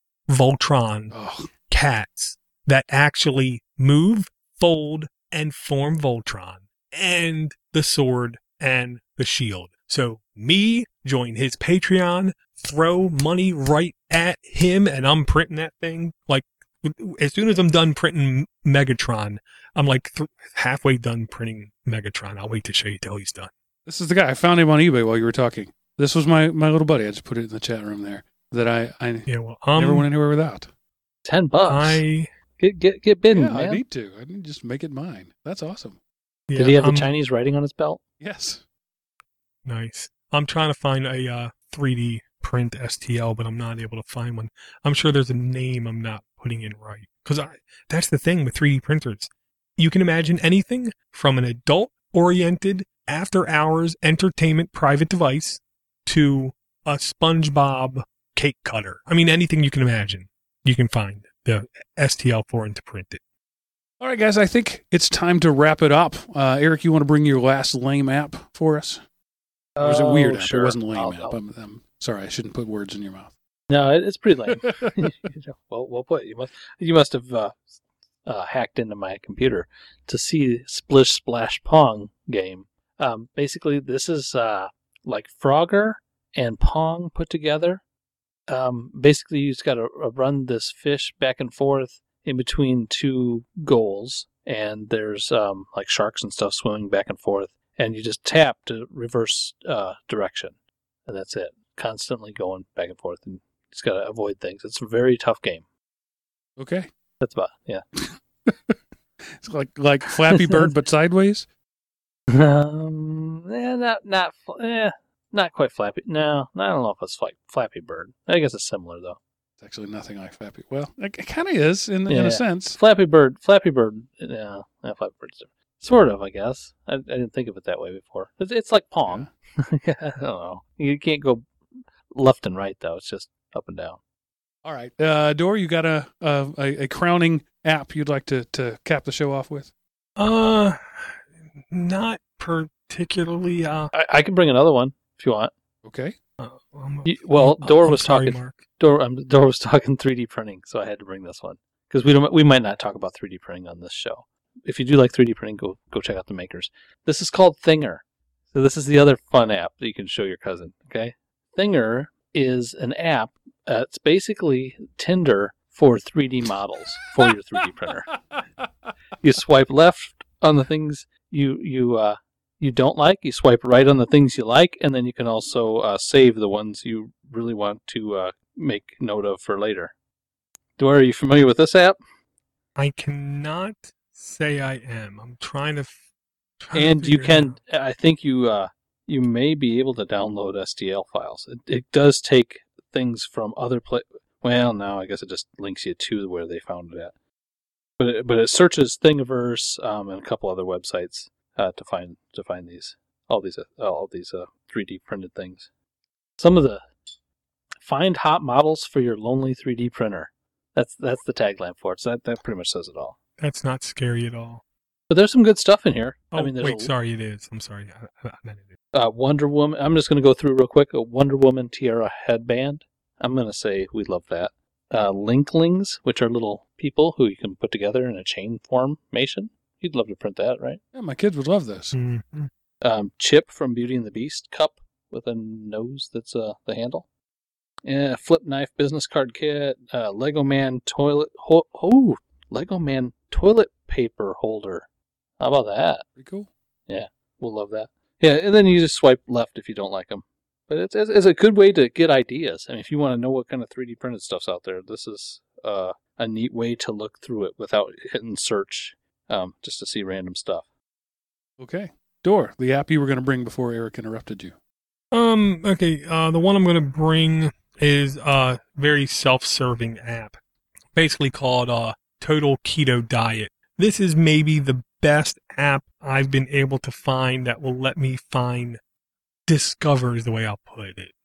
B: Voltron
A: Oh,
B: cats that actually move, fold, and form Voltron, and the sword and the shield. So me, join his Patreon, throw money right at him, and I'm printing that thing. Like, as soon as I'm done printing Megatron, I'm like th- halfway done printing Megatron. I'll wait to show you till he's done.
A: this is the guy. I found him on eBay while you were talking. This was my, my little buddy. I just put it in the chat room there that I, I
B: Yeah, well, um,
A: never went anywhere without.
C: Ten bucks.
B: I
C: Get get get bidding,
A: Yeah,
C: man.
A: I need to. I need to just make it mine. That's awesome.
B: yeah,
C: Did he have
B: I'm-
C: the Chinese writing on his belt?
A: Yes.
B: Nice. I'm trying to find a uh, three D print S T L, but I'm not able to find one. I'm sure there's a name I'm not putting in right. Because that's the thing with three D printers. You can imagine anything from an adult-oriented, after-hours entertainment private device to a SpongeBob cake cutter. I mean, anything you can imagine, you can find the S T L for and to print it.
A: All right, guys, I think it's time to wrap it up. Uh, Eric, you want to bring your last lame app for us? Or was it weird
C: Oh,
A: app?
C: sure.
A: It wasn't lame
C: I'll-
A: app.
C: I'll-
A: I'm, I'm sorry, I shouldn't put words in your mouth.
C: No, it, it's pretty lame. well, well put. You must you must have uh, uh, hacked into my computer to see Splish Splash Pong game. Um, basically, this is uh, like Frogger and Pong put together. Um, basically, you just got to run this fish back and forth in between two goals, and there's um, like sharks and stuff swimming back and forth, and you just tap to reverse uh, direction, and that's it. Constantly going back and forth, and you just got to avoid things. It's a very tough game.
A: Okay.
C: That's about yeah.
A: It's like like Flappy Bird, but sideways?
C: Um, yeah, not not fl- eh, not quite Flappy. No, I don't know if it's like Flappy Bird. I guess it's similar though.
A: It's actually nothing like Flappy. Well, it, it kind of is in, in
C: Yeah.
A: a sense.
C: Flappy Bird, Flappy Bird. Yeah, yeah Flappy Bird's different. Sort of, I guess. I, I didn't think of it that way before. It's, it's like Pong. I don't know. You can't go left and right though. It's just up and down.
A: All right. Uh, Dor, you got a, a, a, a crowning app you'd like to, to cap the show off with?
B: Uh, not particularly. Uh,
C: I, I can bring another one if you want.
A: Okay.
B: uh, I'm-
C: You, well,
B: I'm-
C: Dor
B: I'm
C: was
B: sorry,
C: talking.
B: Mark.
C: Dor, um, Dor was talking three D printing, so I had to bring this one because we don't. We might not talk about three D printing on this show. If you do like three D printing, go go check out the makers. This is called Thinger. So this is the other fun app that you can show your cousin. Okay, Thinger is an app. Uh, it's basically Tinder for three D models for your three D printer. You swipe left on the things you you uh, you don't like. You swipe right on the things you like, and then you can also uh, save the ones you really want to uh, make note of for later. Dora, are you familiar with this app?
B: I cannot say I am. I'm trying to. F- trying to
C: And you
B: figure it
C: can.
B: out.
C: I think you uh, you may be able to download S T L files. It, it does take things from other pla Well, no, I guess it just links you to where they found it at. But it, but it searches Thingiverse um, and a couple other websites uh, to find to find these all these uh, all these uh, three D printed things. Some of the find hot models for your lonely three D printer. That's that's the tagline for it. So that that pretty much says it all.
B: That's not scary at all.
C: But there's some good stuff in here.
B: Oh,
C: I mean, there's
B: wait,
C: a,
B: sorry, it is. I'm sorry. I, I meant it.
C: uh, Wonder Woman. I'm just going to go through real quick. A Wonder Woman tiara headband. I'm going to say we love that. Uh, Linklings, which are little people who you can put together in a chain formation. You'd love to print that, right?
A: Yeah, my kids would love this.
B: Mhm.
C: Um, Chip from Beauty and the Beast cup with a nose that's uh, the handle. Yeah, flip knife business card kit. Uh, Lego Man toilet. Ho- oh, Lego Man toilet paper holder. How about that?
A: Pretty cool.
C: We'll love that. Yeah, and then you just swipe left if you don't like them. But it's, it's, it's a good way to get ideas. I mean, if you want to know what kind of three D printed stuff's out there, this is uh, a neat way to look through it without hitting search, um, just to see random stuff.
A: Okay. Dor, the app you were going to bring before Eric interrupted you.
B: Um. Okay. Uh, the one I'm going to bring is a very self-serving app, basically called uh, Total Keto Diet. This is maybe the best app I've been able to find that will let me find, discover is the way I'll put it.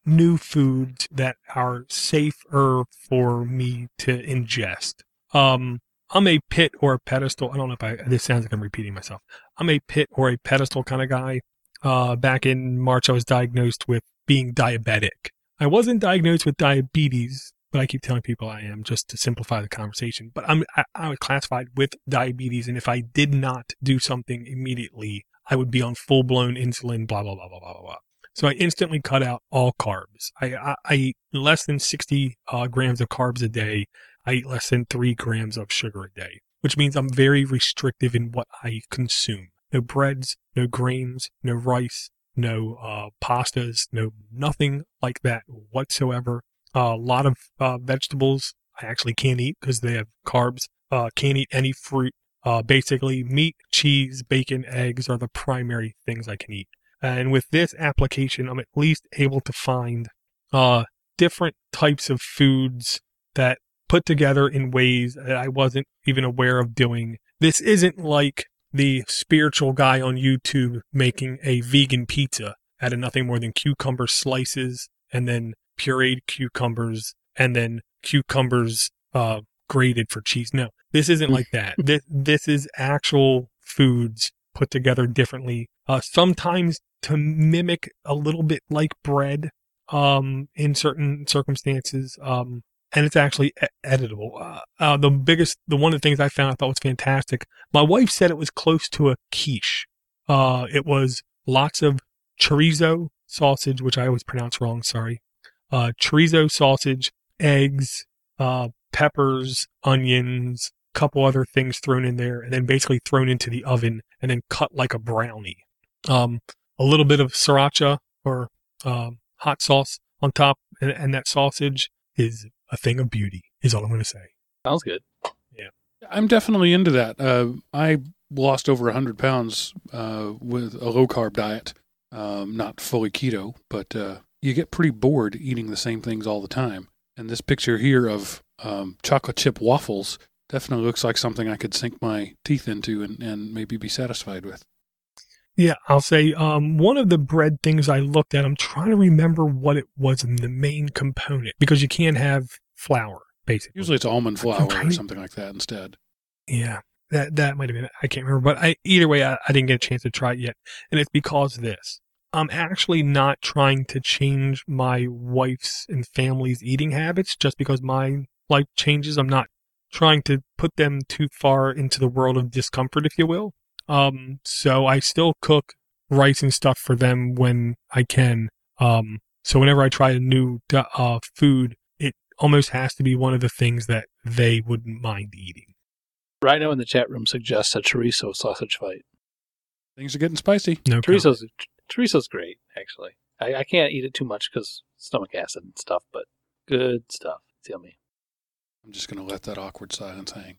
B: new foods that are safer for me to ingest. Um, I'm a pit or a pedestal. I don't know if I, this sounds like I'm repeating myself. I'm a pit or a pedestal kind of guy. Uh, back in March, I was diagnosed with being diabetic. I wasn't diagnosed with diabetes, but I keep telling people I am just to simplify the conversation. But I'm, I, I was classified with diabetes. And if I did not do something immediately, I would be on full blown insulin, blah, blah, blah, blah, blah, blah. So I instantly cut out all carbs. I, I, I eat less than sixty uh, grams of carbs a day. I eat less than three grams of sugar a day, which means I'm very restrictive in what I consume. No breads, no grains, no rice, no uh, pastas, no nothing like that whatsoever. Uh, a lot of uh, vegetables I actually can't eat because they have carbs. Uh, can't eat any fruit. Uh, basically, meat, cheese, bacon, eggs are the primary things I can eat. And with this application, I'm at least able to find uh, different types of foods that put together in ways that I wasn't even aware of doing. This isn't like the spiritual guy on YouTube making a vegan pizza out of nothing more than cucumber slices and then pureed cucumbers and then cucumbers uh, grated for cheese. No, this isn't like that. This, this is actual foods put together differently. Uh, sometimes to mimic a little bit like bread um, in certain circumstances. Um, and it's actually e- editable. Uh, uh, the biggest, the one of the things I found I thought was fantastic. My wife said it was close to a quiche. Uh, it was lots of chorizo sausage, which I always pronounce wrong. Sorry. Uh, chorizo sausage, eggs, uh, peppers, onions, couple other things thrown in there, and then basically thrown into the oven and then cut like a brownie. Um, a little bit of sriracha or um, hot sauce on top, and, and that sausage is a thing of beauty, is all I'm going to say.
C: Sounds good.
B: Yeah.
A: I'm definitely into that. Uh, I lost over one hundred pounds uh, with a low-carb diet, um, not fully keto, but uh, you get pretty bored eating the same things all the time. And this picture here of um, chocolate chip waffles definitely looks like something I could sink my teeth into and, and maybe be satisfied with.
B: Yeah, I'll say um, one of the bread things I looked at, I'm trying to remember what it was in the main component, because you can't have flour, basically.
A: Usually it's almond flour
B: trying-
A: or something like that instead.
B: Yeah, that that might have been it. I can't remember. But I, either way, I, I didn't get a chance to try it yet. And it's because of this. I'm actually not trying to change my wife's and family's eating habits just because my life changes. I'm not trying to put them too far into the world of discomfort, if you will. Um, so I still cook rice and stuff for them when I can. Um, so whenever I try a new uh, food, it almost has to be one of the things that they wouldn't mind eating.
C: Rhino in the chat room suggests a chorizo sausage fight.
A: Things are getting spicy.
B: No
C: Chorizo's, chorizo's great, actually. I, I can't eat it too much because stomach acid and stuff, but good stuff. It's yummy.
A: I'm just going to let that awkward silence hang.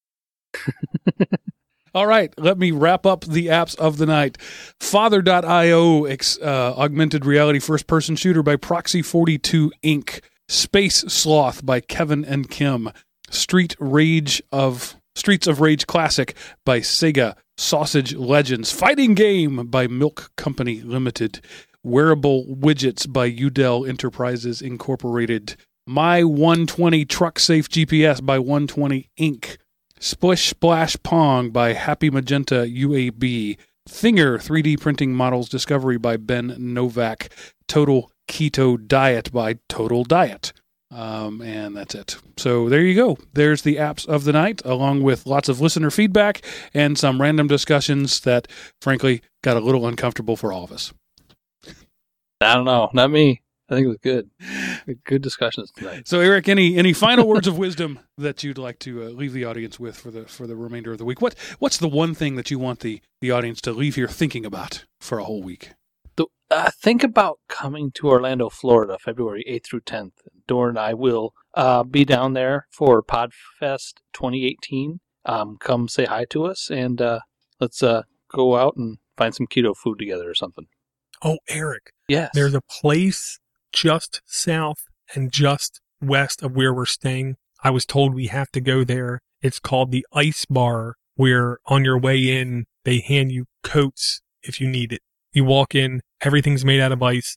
A: All right, let me wrap up the apps of the night. Father dot io, ex, uh, augmented reality first-person shooter by Proxy forty-two Incorporated. Space Sloth by Kevin and Kim. Street Rage of Streets of Rage Classic by Sega. Sausage Legends. Fighting Game by Milk Company Limited. Wearable Widgets by Udell Enterprises Incorporated. My one twenty Truck Safe G P S by one twenty Incorporated. Splish Splash Pong by Happy Magenta U A B. Thinger three D Printing Models Discovery by Ben Novak. Total Keto Diet by Total Diet. Um, and that's it. So there you go. There's the apps of the night, along with lots of listener feedback and some random discussions that, frankly, got a little uncomfortable for all of us.
C: I don't know. Not me. I think it was good. Good discussions tonight.
A: So, Eric, any any final words of wisdom that you'd like to uh, leave the audience with for the for the remainder of the week? What what's the one thing that you want the, the audience to leave here thinking about for a whole week?
C: The, uh, think about coming to Orlando, Florida, February eighth through tenth. Dora and I will uh, be down there for PodFest twenty eighteen. Um, come say hi to us, and uh, let's uh, go out and find some keto food together or something.
B: Oh, Eric.
C: Yes.
B: There's a place just south and just west of where we're staying. I was told we have to go there. It's called the Ice Bar, where on your way in, they hand you coats if you need it. You walk in, everything's made out of ice,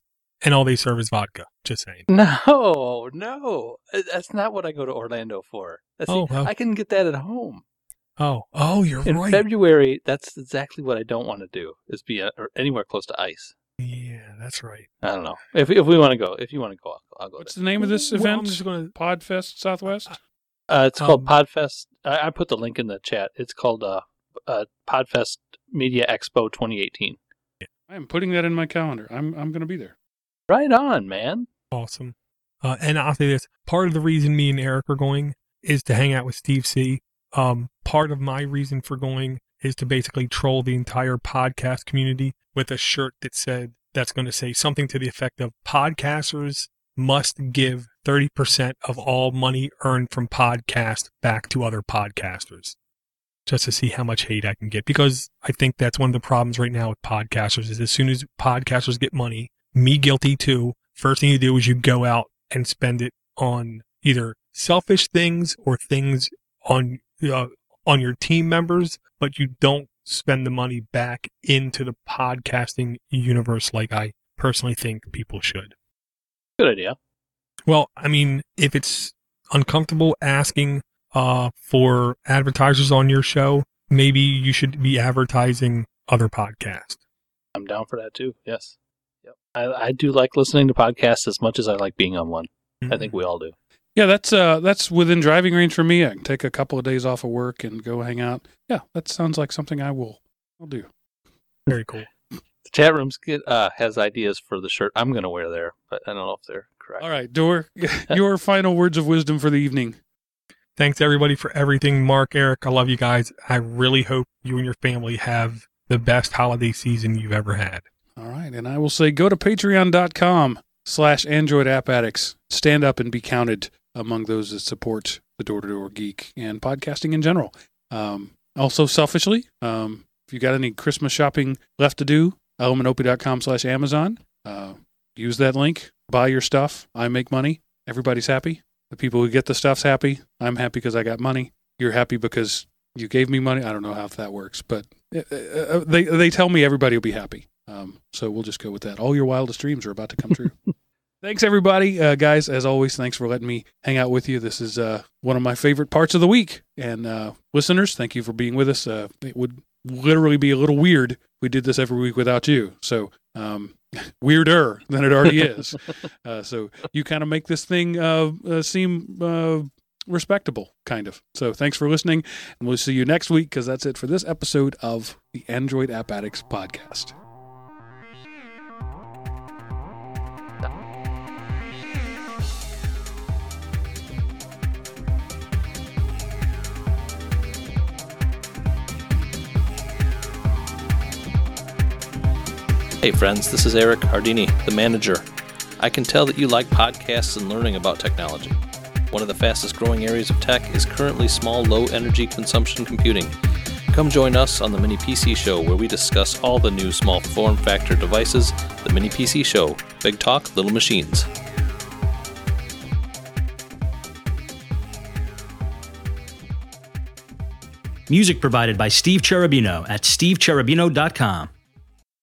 B: and all they serve is vodka. Just saying.
C: No, no. That's not what I go to Orlando for. That's
B: Oh,
C: the,
B: well.
C: I can get that at home.
B: Oh, oh, you're
C: In
B: right.
C: February, that's exactly what I don't want to do, is be a, or anywhere close to ice.
B: Yeah, that's right.
C: I don't know. If if we want to go, if you want to go, I'll, I'll go.
A: What's
C: there.
A: the name of this
B: Well,
A: event?
B: I'm just gonna-
A: Podfest Southwest?
C: Uh, it's called
B: Um,
C: Podfest. I, I put the link in the chat. It's called uh, uh, Podfest Media Expo twenty eighteen.
A: I am putting that in my calendar. I'm I'm going to be there.
C: Right on, man.
B: Awesome. Uh, and I'll say this, part of the reason me and Eric are going is to hang out with Steve C. Um, part of my reason for going is to basically troll the entire podcast community with a shirt that said, that's going to say something to the effect of podcasters must give thirty percent of all money earned from podcasts back to other podcasters. Just to see how much hate I can get. Because I think that's one of the problems right now with podcasters is as soon as podcasters get money, me guilty too, first thing you do is you go out and spend it on either selfish things or things on uh, on your team members, but you don't spend the money back into the podcasting universe like I personally think people should.
C: Good idea.
B: Well, I mean, if it's uncomfortable asking uh, for advertisers on your show, maybe you should be advertising other podcasts.
C: I'm down for that too. Yes. Yep. I, I do like listening to podcasts as much as I like being on one. I think we all do.
A: Yeah, that's uh that's within driving range for me. I can take a couple of days off of work and go hang out. Yeah, that sounds like something I will I'll do.
B: Very cool.
C: The chat room uh, has ideas for the shirt I'm going to wear there, but I don't know if they're correct.
A: All right, Dor, your final words of wisdom for the evening.
B: Thanks everybody for everything. Mark, Eric, I love you guys. I really hope you and your family have the best holiday season you've ever had.
A: All right, and I will say go to patreon.com slash Android App Addicts. Stand up and be counted among those that support the Door-to-Door Geek and podcasting in general. Um, also, selfishly, um, if you got any Christmas shopping left to do, elementopie.com slash Amazon. Uh, use that link. Buy your stuff. I make money. Everybody's happy. The people who get the stuff's happy. I'm happy because I got money. You're happy because you gave me money. I don't know how that works, but uh, they they tell me everybody will be happy. Um, so we'll just go with that. All your wildest dreams are about to come true. Thanks, everybody. Uh, guys, as always, thanks for letting me hang out with you. This is uh, one of my favorite parts of the week. And uh, listeners, thank you for being with us. Uh, it would literally be a little weird if we did this every week without you. So um, weirder than it already is. uh, so you kind of make this thing uh, uh, seem uh, respectable, kind of. So thanks for listening. And we'll see you next week because that's it for this episode of the Android App Addicts podcast.
C: Hey friends, this is Eric Hardini, the manager. I can tell that you like podcasts and learning about technology. One of the fastest growing areas of tech is currently small, low energy consumption computing. Come join us on the Mini P C Show where we discuss all the new small form factor devices. The Mini P C Show. Big talk, little machines.
D: Music provided by Steve Cherubino at steve cherubino dot com.